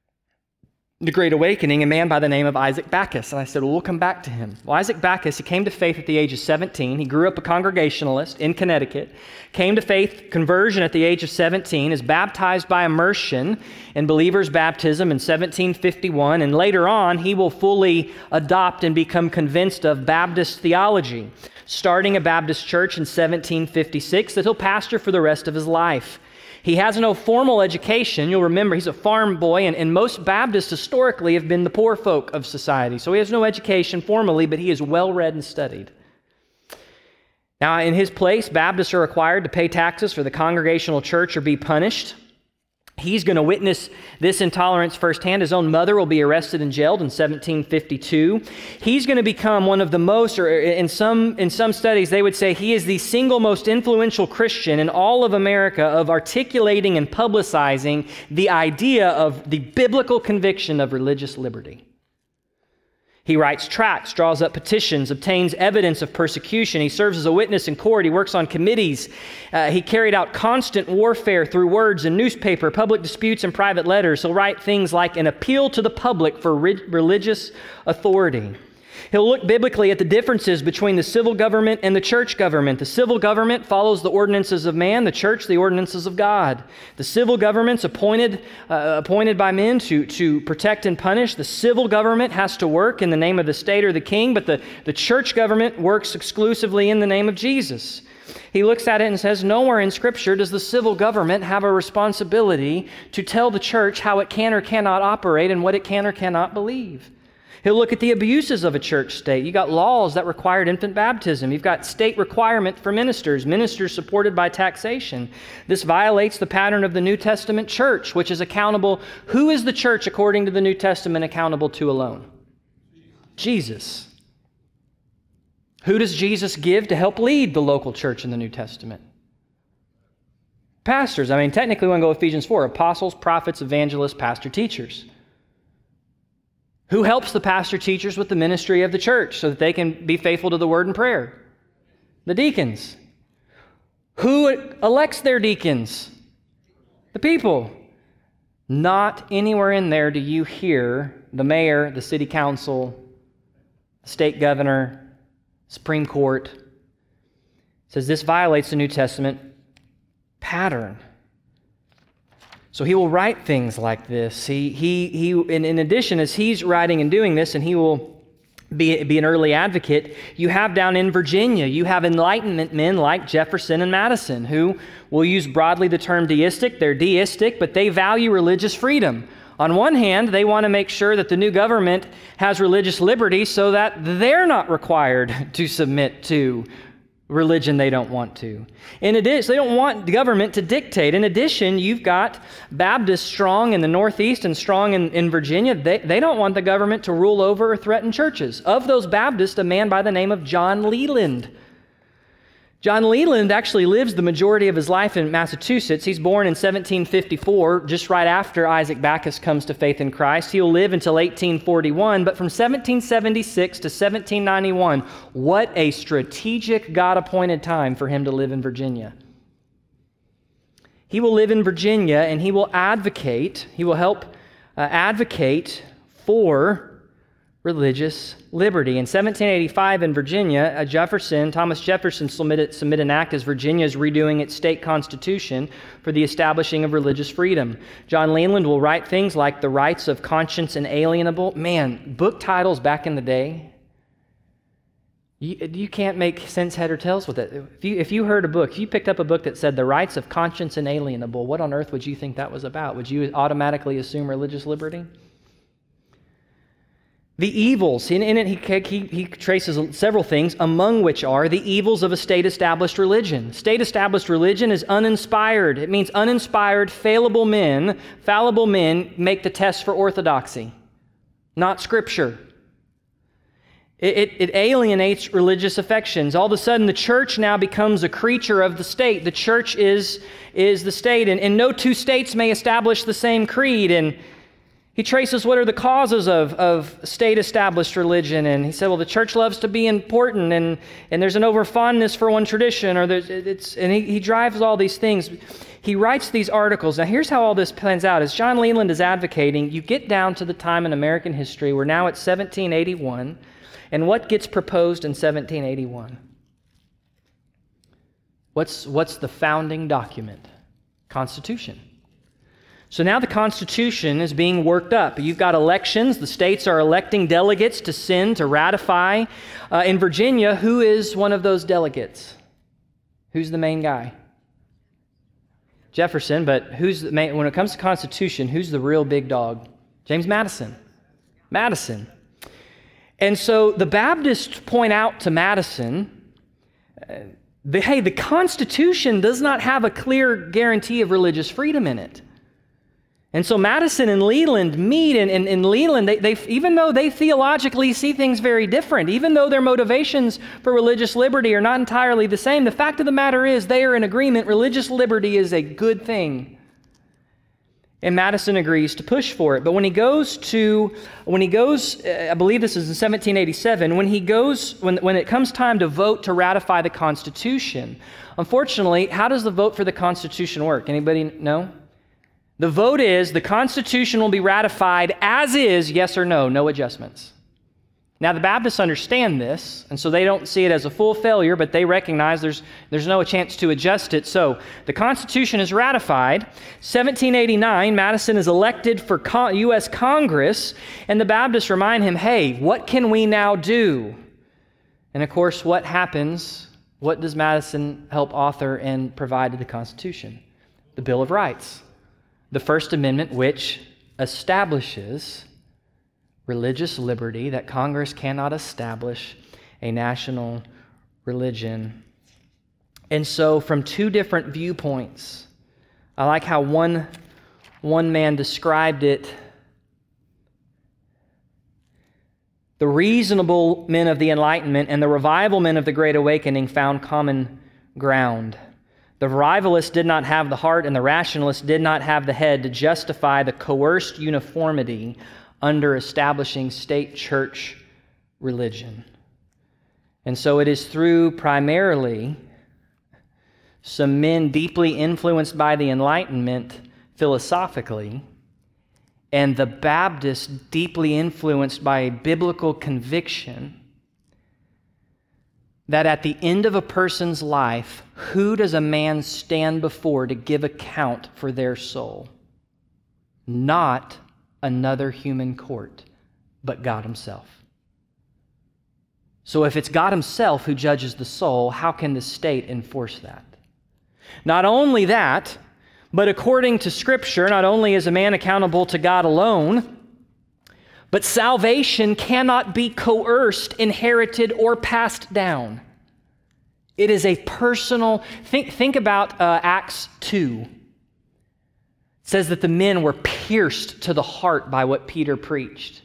the Great Awakening, a man by the name of Isaac Backus. And I said, well, we'll come back to him. Well, Isaac Backus, he came to faith at the age of 17. He grew up a Congregationalist in Connecticut, came to faith, conversion at the age of 17, is baptized by immersion in believer's baptism in 1751, and later on he will fully adopt and become convinced of Baptist theology, starting a Baptist church in 1756 that he'll pastor for the rest of his life. He has no formal education. You'll remember he's a farm boy, and most Baptists historically have been the poor folk of society. So he has no education formally, but he is well-read and studied. Now, in his place, Baptists are required to pay taxes for the Congregational church or be punished. He's going to witness this intolerance firsthand. His own mother will be arrested and jailed in 1752. He's going to become one of the most, or in some studies, they would say he is the single most influential Christian in all of America of articulating and publicizing the idea of the biblical conviction of religious liberty. He writes tracts, draws up petitions, obtains evidence of persecution. He serves as a witness in court. He works on committees. He carried out constant warfare through words and newspaper, public disputes, and private letters. He'll write things like an appeal to the public for religious authority. He'll look biblically at the differences between the civil government and the church government. The civil government follows the ordinances of man, the church the ordinances of God. The civil government's appointed by men to protect and punish. The civil government has to work in the name of the state or the king, but the church government works exclusively in the name of Jesus. He looks at it and says, nowhere in Scripture does the civil government have a responsibility to tell the church how it can or cannot operate and what it can or cannot believe. He'll look at the abuses of a church state. You've got laws that required infant baptism. You've got state requirement for ministers supported by taxation. This violates the pattern of the New Testament church, which is accountable. Who is the church, according to the New Testament, accountable to alone? Jesus. Who does Jesus give to help lead the local church in the New Testament? Pastors. I mean, technically, we want to go Ephesians 4. Apostles, prophets, evangelists, pastor, teachers. Who helps the pastor teachers with the ministry of the church so that they can be faithful to the word and prayer? The deacons. Who elects their deacons? The people. Not anywhere in there do you hear the mayor, the city council, the state governor, Supreme Court. It says this violates the New Testament pattern. So he will write things like this. He in addition, as he's writing and doing this, and he will be an early advocate. You have down in Virginia, you have Enlightenment men like Jefferson and Madison, who will use broadly the term deistic. They're deistic, but they value religious freedom. On one hand, they want to make sure that the new government has religious liberty so that they're not required to submit to religion they don't want to. In addition, they don't want the government to dictate. In addition, you've got Baptists strong in the Northeast and strong in Virginia. They don't want the government to rule over or threaten churches. Of those Baptists, a man by the name of John Leland. John Leland actually lives the majority of his life in Massachusetts. He's born in 1754, just right after Isaac Backus comes to faith in Christ. He'll live until 1841, but from 1776 to 1791, what a strategic God-appointed time for him to live in Virginia. He will live in Virginia and he will help advocate for religious liberty. In 1785 in Virginia, Thomas Jefferson submitted an act as Virginia is redoing its state constitution for the establishing of religious freedom. John Leland will write things like the rights of conscience inalienable. Man, book titles back in the day, you can't make sense head or tails with it. If you heard a book, if you picked up a book that said the rights of conscience inalienable, what on earth would you think that was about? Would you automatically assume religious liberty? The evils, in it he traces several things, among which are the evils of a state-established religion. State-established religion is uninspired. It means uninspired, fallible men make the test for orthodoxy, not Scripture. It alienates religious affections. All of a sudden, the church now becomes a creature of the state. The church is the state, and no two states may establish the same creed. And he traces what are the causes of state-established religion, and he said, well, the church loves to be important, and there's an over-fondness for one tradition, and he drives all these things. He writes these articles. Now, here's how all this plans out. As John Leland is advocating, you get down to the time in American history. We're now at 1781, and what gets proposed in 1781? What's the founding document? Constitution. So now the Constitution is being worked up. You've got elections. The states are electing delegates to send to ratify. In Virginia, who is one of those delegates? Who's the main guy? Jefferson, but when it comes to Constitution, who's the real big dog? James Madison. Madison. And so the Baptists point out to Madison, the Constitution does not have a clear guarantee of religious freedom in it. And so Madison and Leland meet, and in Leland, they even though they theologically see things very different, even though their motivations for religious liberty are not entirely the same, the fact of the matter is they are in agreement. Religious liberty is a good thing. And Madison agrees to push for it. But when he goes, I believe this is in 1787, when it comes time to vote to ratify the Constitution, unfortunately, how does the vote for the Constitution work? Anybody know? The vote is the Constitution will be ratified as is, yes or no, no adjustments. Now, the Baptists understand this, and so they don't see it as a full failure, but they recognize there's no chance to adjust it. So the Constitution is ratified. 1789, Madison is elected for U.S. Congress, and the Baptists remind him, hey, what can we now do? And of course, what happens? What does Madison help author and provide to the Constitution? The Bill of Rights. The First Amendment, which establishes religious liberty, that Congress cannot establish a national religion. And so from two different viewpoints, I like how one man described it. The reasonable men of the Enlightenment and the revival men of the Great Awakening found common ground. The revivalists did not have the heart, and the rationalists did not have the head to justify the coerced uniformity under establishing state church religion. And so it is through primarily some men deeply influenced by the Enlightenment philosophically, and the Baptists deeply influenced by a biblical conviction that at the end of a person's life, who does a man stand before to give account for their soul? Not another human court, but God Himself. So if it's God himself who judges the soul, how can the state enforce that? Not only that, but according to Scripture, not only is a man accountable to God alone, but salvation cannot be coerced, inherited, or passed down. It is a personal, think about Acts 2. It says that the men were pierced to the heart by what Peter preached.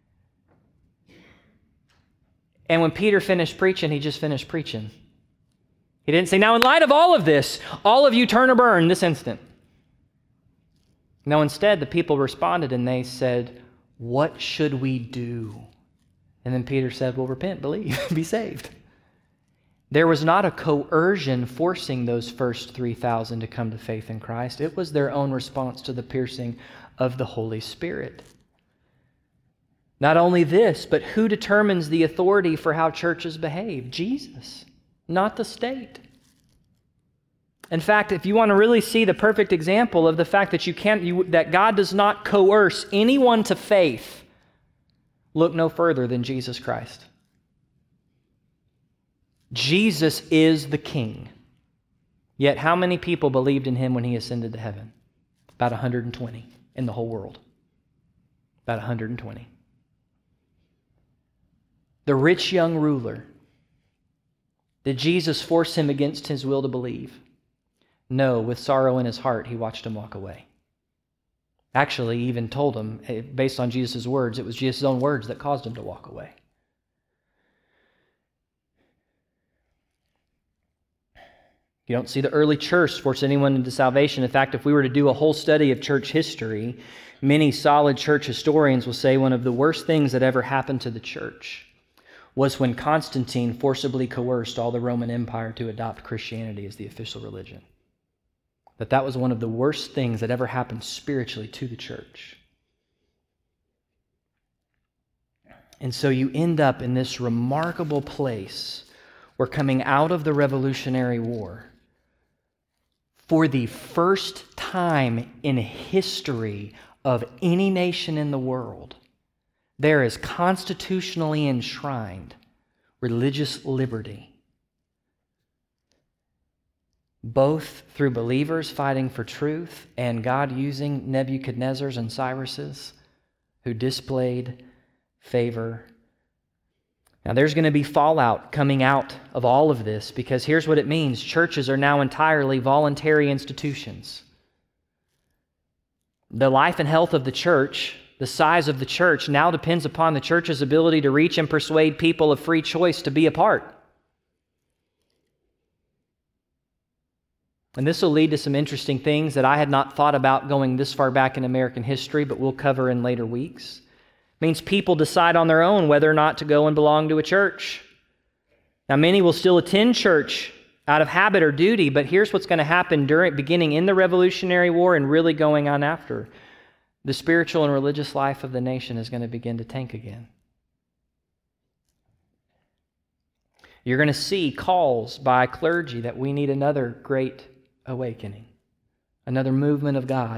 And when Peter finished preaching, he just finished preaching. He didn't say, now in light of all of this, all of you turn or burn this instant. No, instead, the people responded and they said, what should we do? And then Peter said, well, repent, believe, be saved. There was not a coercion forcing those first 3,000 to come to faith in Christ. It was their own response to the piercing of the Holy Spirit. Not only this, but who determines the authority for how churches behave? Jesus, not the state. In fact, if you want to really see the perfect example of the fact that that God does not coerce anyone to faith, look no further than Jesus Christ. Jesus is the King. Yet how many people believed in him when he ascended to heaven? About 120 in the whole world. About 120. The rich young ruler, did Jesus force him against his will to believe? No, with sorrow in his heart, he watched him walk away. Actually, he even told him, based on Jesus' words, it was Jesus' own words that caused him to walk away. You don't see the early church force anyone into salvation. In fact, if we were to do a whole study of church history, many solid church historians will say one of the worst things that ever happened to the church was when Constantine forcibly coerced all the Roman Empire to adopt Christianity as the official religion. That was one of the worst things that ever happened spiritually to the church. And so you end up in this remarkable place where, coming out of the Revolutionary War, for the first time in history of any nation in the world, there is constitutionally enshrined religious liberty, both through believers fighting for truth and God using Nebuchadnezzars and Cyruses who displayed favor. Now, there's going to be fallout coming out of all of this, because here's what it means. Churches are now entirely voluntary institutions. The life and health of the church, the size of the church, now depends upon the church's ability to reach and persuade people of free choice to be a part. And this will lead to some interesting things that I had not thought about going this far back in American history, but we'll cover in later weeks. It means people decide on their own whether or not to go and belong to a church. Now, many will still attend church out of habit or duty, but here's what's going to happen beginning in the Revolutionary War and really going on after. The spiritual and religious life of the nation is going to begin to tank again. You're going to see calls by clergy that we need another great awakening, another movement of God,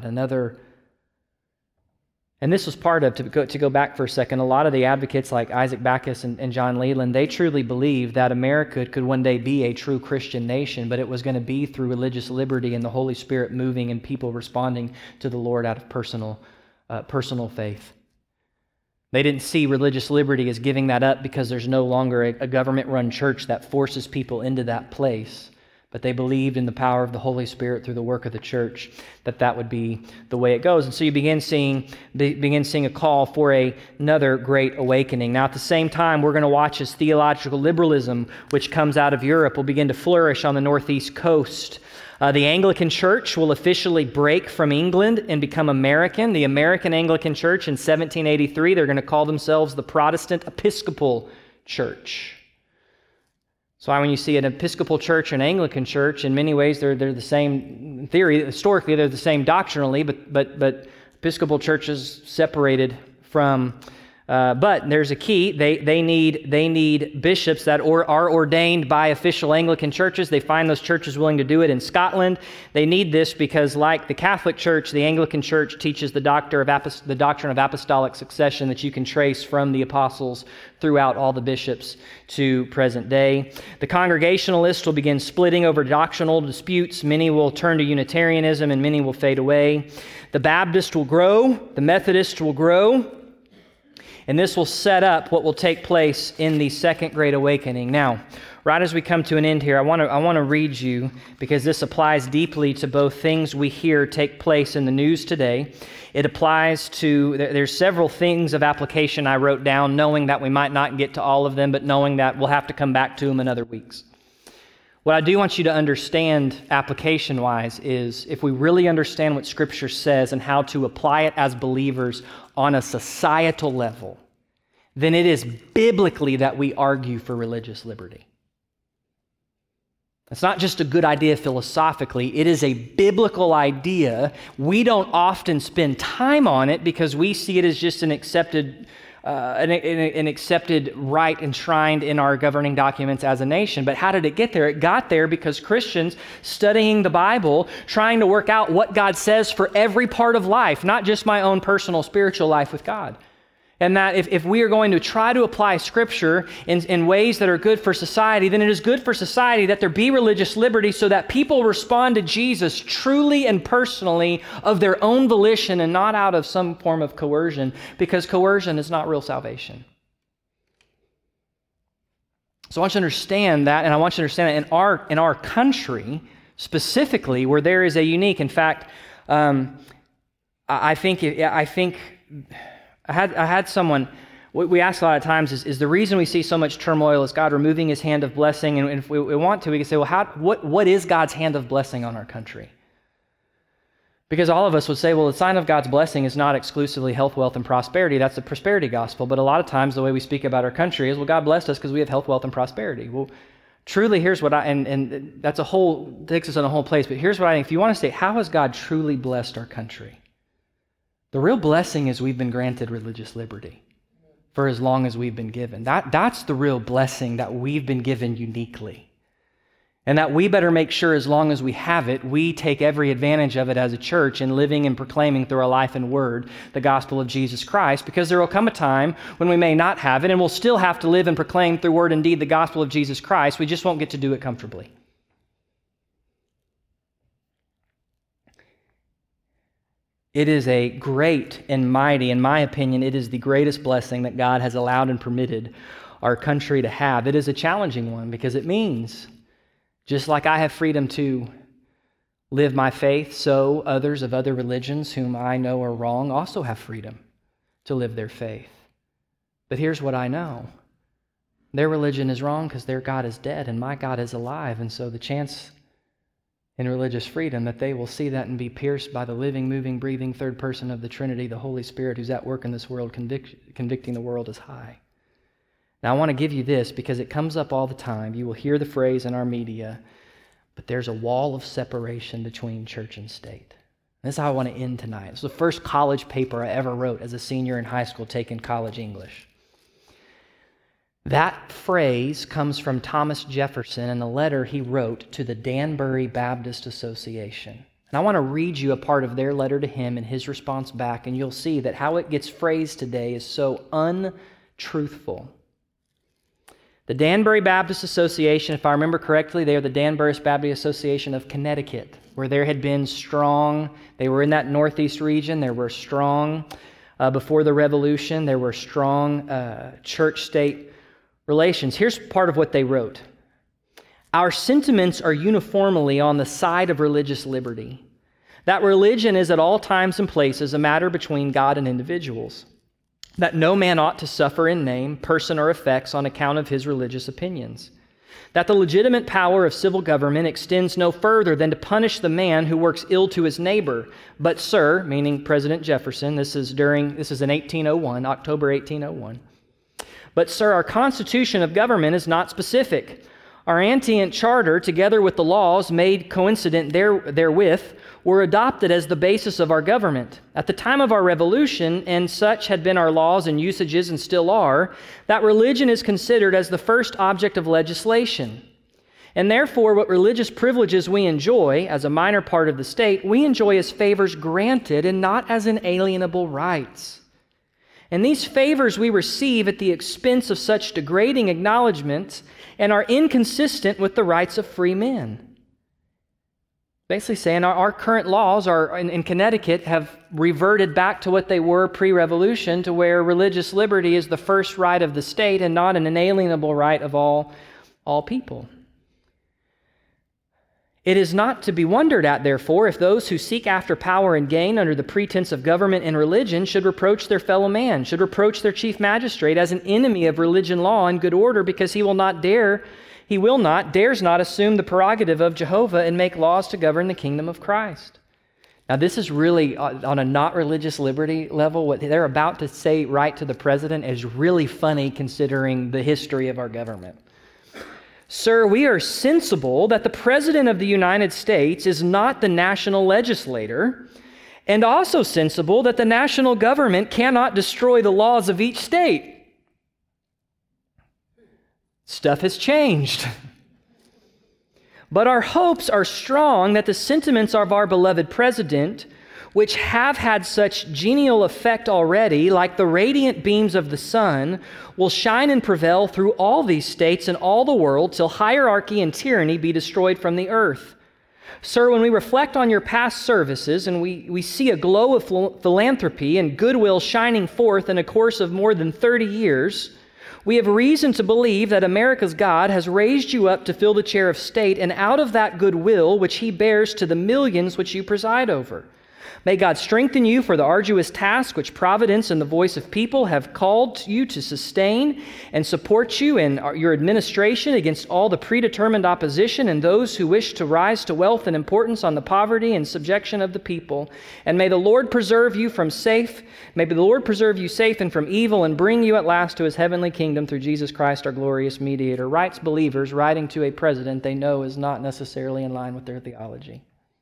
and this was part of, to go back for a second, a lot of the advocates like Isaac Backus and John Leland, they truly believed that America could one day be a true Christian nation, but it was going to be through religious liberty and the Holy Spirit moving and people responding to the Lord out of personal faith. They didn't see religious liberty as giving that up because there's no longer a government-run church that forces people into that place. But they believed in the power of the Holy Spirit through the work of the church, that would be the way it goes. And so you begin seeing a call for another great awakening. Now, at the same time, we're going to watch as theological liberalism, which comes out of Europe, will begin to flourish on the northeast coast. The Anglican Church will officially break from England and become American. The American Anglican Church in 1783, they're going to call themselves the Protestant Episcopal Church. So when you see an Episcopal church and Anglican church, in many ways they're the same in theory. Historically, they're the same doctrinally, but Episcopal churches separated from But there's a key. They need bishops that are ordained by official Anglican churches. They find those churches willing to do it in Scotland. They need this because, like the Catholic Church, the Anglican Church teaches the doctrine of apostolic succession that you can trace from the apostles throughout all the bishops to present day. The Congregationalists will begin splitting over doctrinal disputes. Many will turn to Unitarianism and many will fade away. The Baptists will grow. The Methodists will grow. And this will set up what will take place in the Second Great Awakening. Now, right as we come to an end here, I want to read you, because this applies deeply to both things we hear take place in the news today. It applies to, there's several things of application I wrote down, knowing that we might not get to all of them, but knowing that we'll have to come back to them in other weeks. What I do want you to understand application-wise is, if we really understand what Scripture says and how to apply it as believers on a societal level, then it is biblically that we argue for religious liberty. It's not just a good idea philosophically, it is a biblical idea. We don't often spend time on it because we see it as just an accepted right enshrined in our governing documents as a nation. But how did it get there? It got there because Christians studying the Bible, trying to work out what God says for every part of life, not just my own personal spiritual life with God. And that if we are going to try to apply Scripture in ways that are good for society, then it is good for society that there be religious liberty so that people respond to Jesus truly and personally of their own volition and not out of some form of coercion, because coercion is not real salvation. So I want you to understand that, and I want you to understand that in our country, specifically, where there is a unique, in fact, I had someone, we ask a lot of times, is the reason we see so much turmoil is God removing his hand of blessing? And if we want to, we can say, well, what is God's hand of blessing on our country? Because all of us would say, well, the sign of God's blessing is not exclusively health, wealth, and prosperity. That's the prosperity gospel. But a lot of times the way we speak about our country is, well, God blessed us because we have health, wealth, and prosperity. Well, truly, here's what and that's takes us in a whole place. But here's what I think. If you want to say, how has God truly blessed our country? The real blessing is we've been granted religious liberty for as long as we've been given. That's the real blessing that we've been given uniquely. And that we better make sure as long as we have it, we take every advantage of it as a church in living and proclaiming through our life and word the gospel of Jesus Christ, because there will come a time when we may not have it and we'll still have to live and proclaim through word and deed the gospel of Jesus Christ. We just won't get to do it comfortably. It is a great and mighty, in my opinion, it is the greatest blessing that God has allowed and permitted our country to have. It is a challenging one because it means, just like I have freedom to live my faith, so others of other religions whom I know are wrong also have freedom to live their faith. But here's what I know. Their religion is wrong because their God is dead and my God is alive. And so the chance in religious freedom that they will see that and be pierced by the living, moving, breathing third person of the Trinity, the Holy Spirit who's at work in this world, convicting the world, is high. Now I want to give you this because it comes up all the time. You will hear the phrase in our media, but there's a wall of separation between church and state. And this is how I want to end tonight. It's the first college paper I ever wrote as a senior in high school taking college English. That phrase comes from Thomas Jefferson in a letter he wrote to the Danbury Baptist Association. And I want to read you a part of their letter to him and his response back, and you'll see that how it gets phrased today is so untruthful. The Danbury Baptist Association, if I remember correctly, they are the Danbury Baptist Association of Connecticut, where there had been strong, they were in that northeast region, there were strong, before the Revolution, there were strong church-state relations. Here's part of what they wrote. Our sentiments are uniformly on the side of religious liberty, that religion is at all times and places a matter between God and individuals, that no man ought to suffer in name, person, or effects on account of his religious opinions, that the legitimate power of civil government extends no further than to punish the man who works ill to his neighbor. But sir, meaning President Jefferson, this is in 1801, October 1801, but, sir, our constitution of government is not specific. Our antient charter, together with the laws made coincident therewith, were adopted as the basis of our government. At the time of our revolution, and such had been our laws and usages and still are, that religion is considered as the first object of legislation. And therefore, what religious privileges we enjoy as a minor part of the state, we enjoy as favors granted and not as inalienable rights. And these favors we receive at the expense of such degrading acknowledgments and are inconsistent with the rights of free men. Basically saying our current laws in Connecticut have reverted back to what they were pre-revolution, to where religious liberty is the first right of the state and not an inalienable right of all people. It is not to be wondered at, therefore, if those who seek after power and gain under the pretense of government and religion should reproach their fellow man, should reproach their chief magistrate as an enemy of religion, law, and good order, because he dares not assume the prerogative of Jehovah and make laws to govern the kingdom of Christ. Now, this is really, on a not religious liberty level, what they're about to say right to the president is really funny considering the history of our government. Sir, we are sensible that the President of the United States is not the national legislator, and also sensible that the national government cannot destroy the laws of each state. Stuff has changed. But our hopes are strong that the sentiments of our beloved President, which have had such genial effect already, like the radiant beams of the sun, will shine and prevail through all these states and all the world till hierarchy and tyranny be destroyed from the earth. Sir, when we reflect on your past services and we see a glow of philanthropy and goodwill shining forth in a course of more than 30 years, we have reason to believe that America's God has raised you up to fill the chair of state, and out of that goodwill which he bears to the millions which you preside over. May God strengthen you for the arduous task which providence and the voice of people have called you to sustain and support you in your administration against all the predetermined opposition and those who wish to rise to wealth and importance on the poverty and subjection of the people. And may the Lord preserve you safe and from evil, and bring you at last to his heavenly kingdom through Jesus Christ, our glorious mediator. Writes believers writing to a president they know is not necessarily in line with their theology.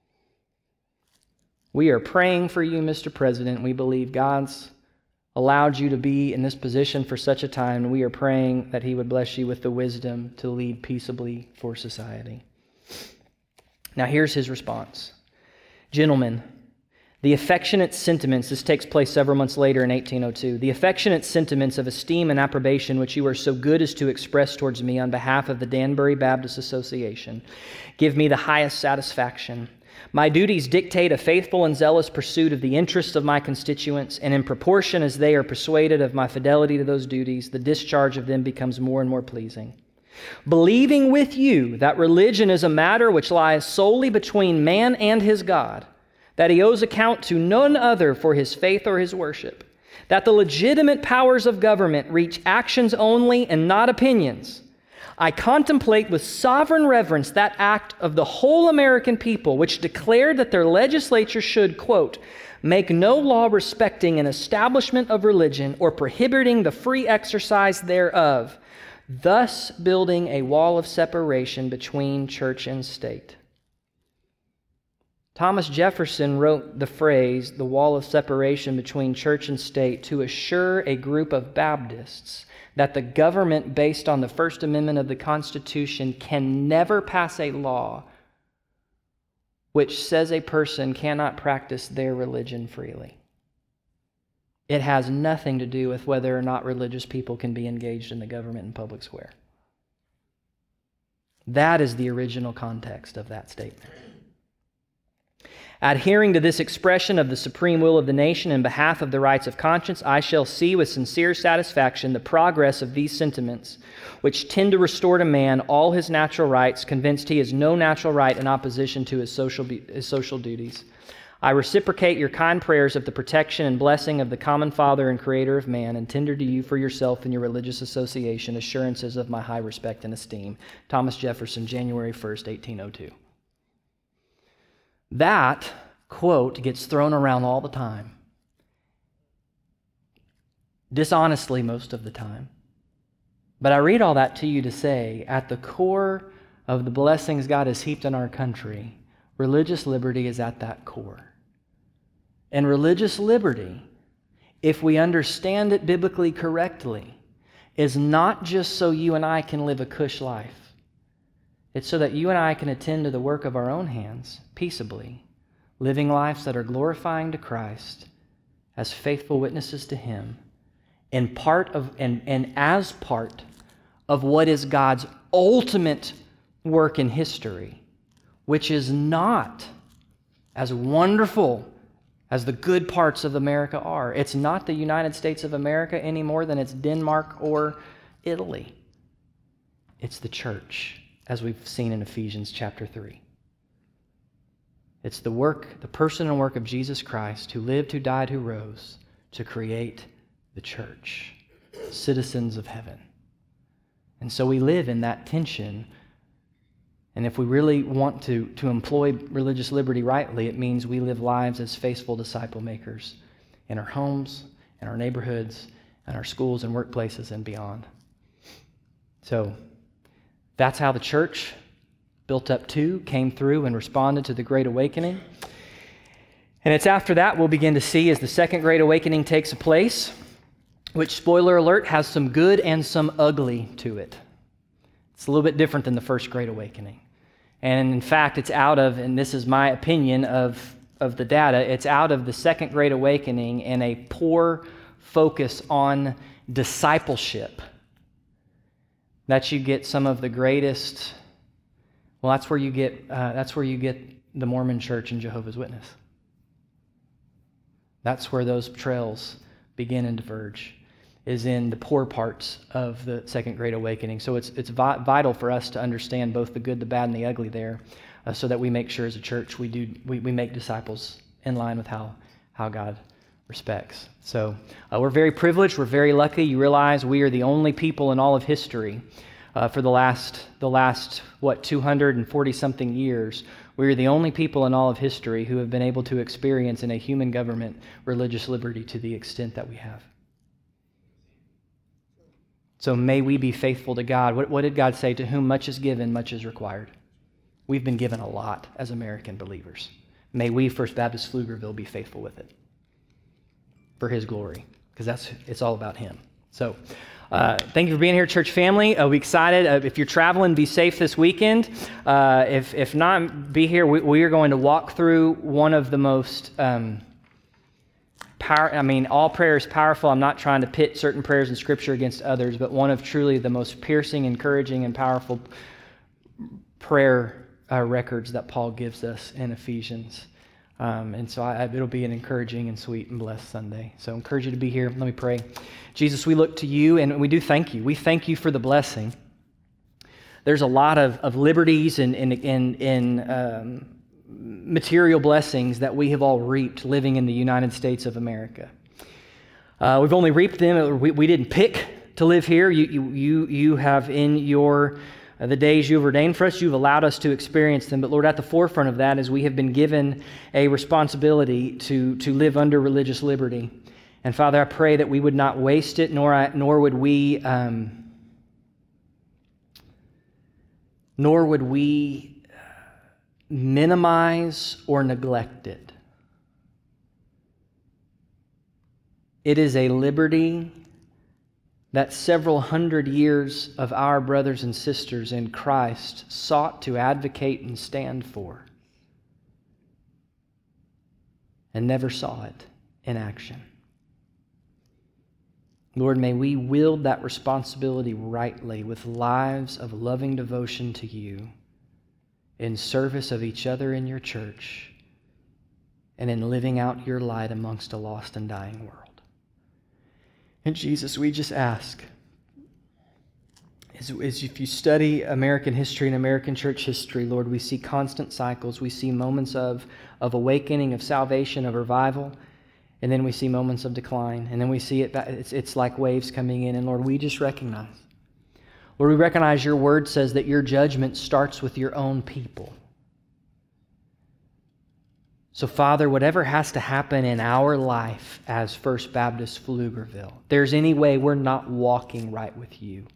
We are praying for you, Mr. President. We believe God's allowed you to be in this position for such a time, and we are praying that he would bless you with the wisdom to lead peaceably for society. Now here's his response. Gentlemen, the affectionate sentiments, this takes place several months later in 1802, the affectionate sentiments of esteem and approbation which you are so good as to express towards me on behalf of the Danbury Baptist Association give me the highest satisfaction. My duties dictate a faithful and zealous pursuit of the interests of my constituents, and in proportion as they are persuaded of my fidelity to those duties, the discharge of them becomes more and more pleasing. Believing with you that religion is a matter which lies solely between man and his God, that he owes account to none other for his faith or his worship, that the legitimate powers of government reach actions only and not opinions, I contemplate with sovereign reverence that act of the whole American people which declared that their legislature should, quote, make no law respecting an establishment of religion or prohibiting the free exercise thereof, thus building a wall of separation between church and state. Thomas Jefferson wrote the phrase, the wall of separation between church and state, to assure a group of Baptists that the government based on the First Amendment of the Constitution can never pass a law which says a person cannot practice their religion freely. It has nothing to do with whether or not religious people can be engaged in the government and public square. That is the original context of that statement. Adhering to this expression of the supreme will of the nation in behalf of the rights of conscience, I shall see with sincere satisfaction the progress of these sentiments, which tend to restore to man all his natural rights, convinced he has no natural right in opposition to his social duties. I reciprocate your kind prayers of the protection and blessing of the common Father and Creator of man, and tender to you for yourself and your religious association assurances of my high respect and esteem. Thomas Jefferson, January 1st, 1802. That quote gets thrown around all the time. Dishonestly most of the time. But I read all that to you to say, at the core of the blessings God has heaped in our country, Religious liberty is at that core. And religious liberty, if we understand it biblically correctly, is not just so you and I can live a cush life. It's so that you and I can attend to the work of our own hands peaceably, living lives that are glorifying to Christ as faithful witnesses to Him, and as part of what is God's ultimate work in history, which is not as wonderful as the good parts of America are. It's not the United States of America any more than it's Denmark or Italy. It's the church, as we've seen in Ephesians chapter 3. It's the person and work of Jesus Christ, who lived, who died, who rose, to create the church, citizens of heaven. And so we live in that tension. And if we really want to employ religious liberty rightly, it means we live lives as faithful disciple makers in our homes, in our neighborhoods, in our schools and workplaces and beyond. So that's how the church, built up to, came through and responded to the Great Awakening. And it's after that we'll begin to see as the Second Great Awakening takes place, which, spoiler alert, has some good and some ugly to it. It's a little bit different than the First Great Awakening. And in fact, it's out of, and this is my opinion of the data, it's out of the Second Great Awakening and a poor focus on discipleship that you get some of the greatest. Well, that's where you get the Mormon Church and Jehovah's Witness. That's where those trails begin and diverge, is in the poor parts of the Second Great Awakening. So it's vital for us to understand both the good, the bad, and the ugly there, so that we make sure as a church we make disciples in line with how God respects. So we're very privileged. We're very lucky. You realize we are the only people in all of history for the last 240-something years. We are the only people in all of history who have been able to experience in a human government religious liberty to the extent that we have. So may we be faithful to God. What did God say? To whom much is given, much is required. We've been given a lot as American believers. May we, First Baptist Pflugerville, be faithful with it for His glory, because it's all about Him. So thank you for being here, church family. We're excited. If you're traveling, be safe this weekend. If not, be here. We are going to walk through one of the most all prayer is powerful. I'm not trying to pit certain prayers in Scripture against others, but one of truly the most piercing, encouraging, and powerful prayer records that Paul gives us in Ephesians. And so it'll be an encouraging and sweet and blessed Sunday. So I encourage you to be here. Let me pray. Jesus, we look to you and we do thank you. We thank you for the blessing. There's a lot of liberties and material blessings that we have all reaped living in the United States of America. We've only reaped them. We didn't pick to live here. You have in the days you've ordained for us, you've allowed us to experience them. But Lord, at the forefront of that is we have been given a responsibility to live under religious liberty. And Father, I pray that we would not waste it, nor would we minimize or neglect it. It is a liberty that several hundred years of our brothers and sisters in Christ sought to advocate and stand for, and never saw it in action. Lord, may we wield that responsibility rightly with lives of loving devotion to you, in service of each other in your church, and in living out your light amongst a lost and dying world. And Jesus, we just ask, as if you study American history and American church history, Lord, we see constant cycles. We see moments of awakening, of salvation, of revival, and then we see moments of decline, and then we see it's like waves coming in. And Lord, we just recognize. Lord, we recognize your word says that your judgment starts with your own people. So, Father, whatever has to happen in our life as First Baptist Pflugerville, if there's any way we're not walking right with you,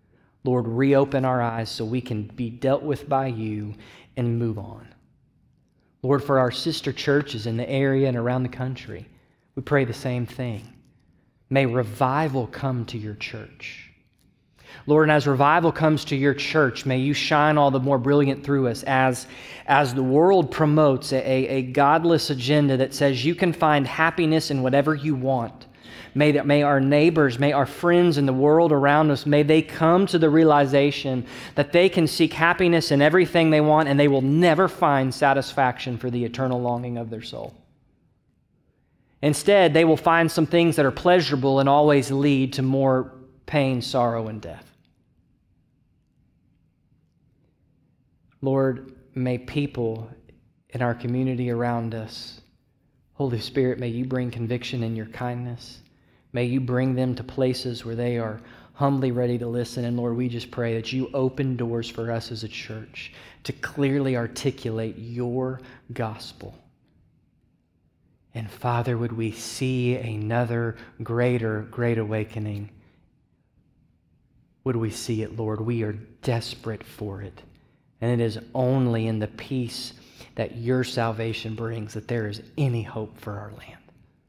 Lord, reopen our eyes so we can be dealt with by you and move on. Lord, for our sister churches in the area and around the country, we pray the same thing. May revival come to your church. Lord, and as revival comes to your church, may you shine all the more brilliant through us as the world promotes a godless agenda that says you can find happiness in whatever you want. May our neighbors, may our friends in the world around us, may they come to the realization that they can seek happiness in everything they want and they will never find satisfaction for the eternal longing of their soul. Instead, they will find some things that are pleasurable and always lead to more pain, sorrow, and death. Lord, may people in our community around us, Holy Spirit, may you bring conviction in your kindness. May you bring them to places where they are humbly ready to listen. And Lord, we just pray that you open doors for us as a church to clearly articulate your gospel. And Father, would we see another great awakening? Would we see it, Lord? We are desperate for it. And it is only in the peace that your salvation brings that there is any hope for our land.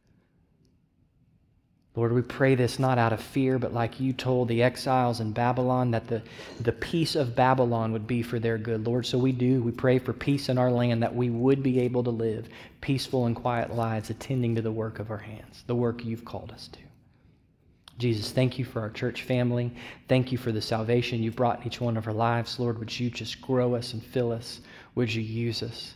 Lord, we pray this not out of fear, but like you told the exiles in Babylon, that the peace of Babylon would be for their good. Lord, so we pray for peace in our land, that we would be able to live peaceful and quiet lives, attending to the work of our hands, the work you've called us to. Jesus, thank you for our church family. Thank you for the salvation you've brought in each one of our lives. Lord, would you just grow us and fill us? Would you use us?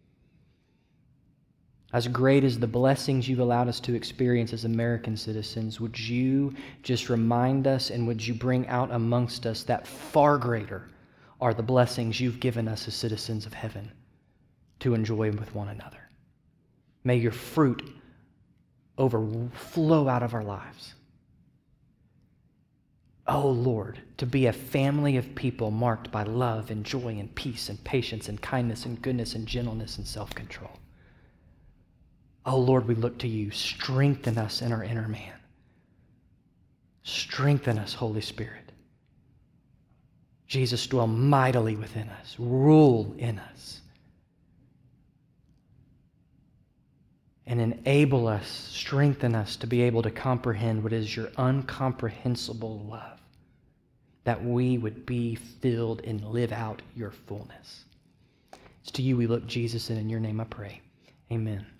As great as the blessings you've allowed us to experience as American citizens, would you just remind us and would you bring out amongst us that far greater are the blessings you've given us as citizens of heaven to enjoy with one another. May your fruit overflow out of our lives. Oh Lord, to be a family of people marked by love and joy and peace and patience and kindness and goodness and gentleness and self-control. Oh Lord, we look to you. Strengthen us in our inner man. Strengthen us, Holy Spirit. Jesus, dwell mightily within us. Rule in us. And enable us, strengthen us to be able to comprehend what is your incomprehensible love, that we would be filled and live out your fullness. It's to you we look, Jesus, and in your name I pray. Amen.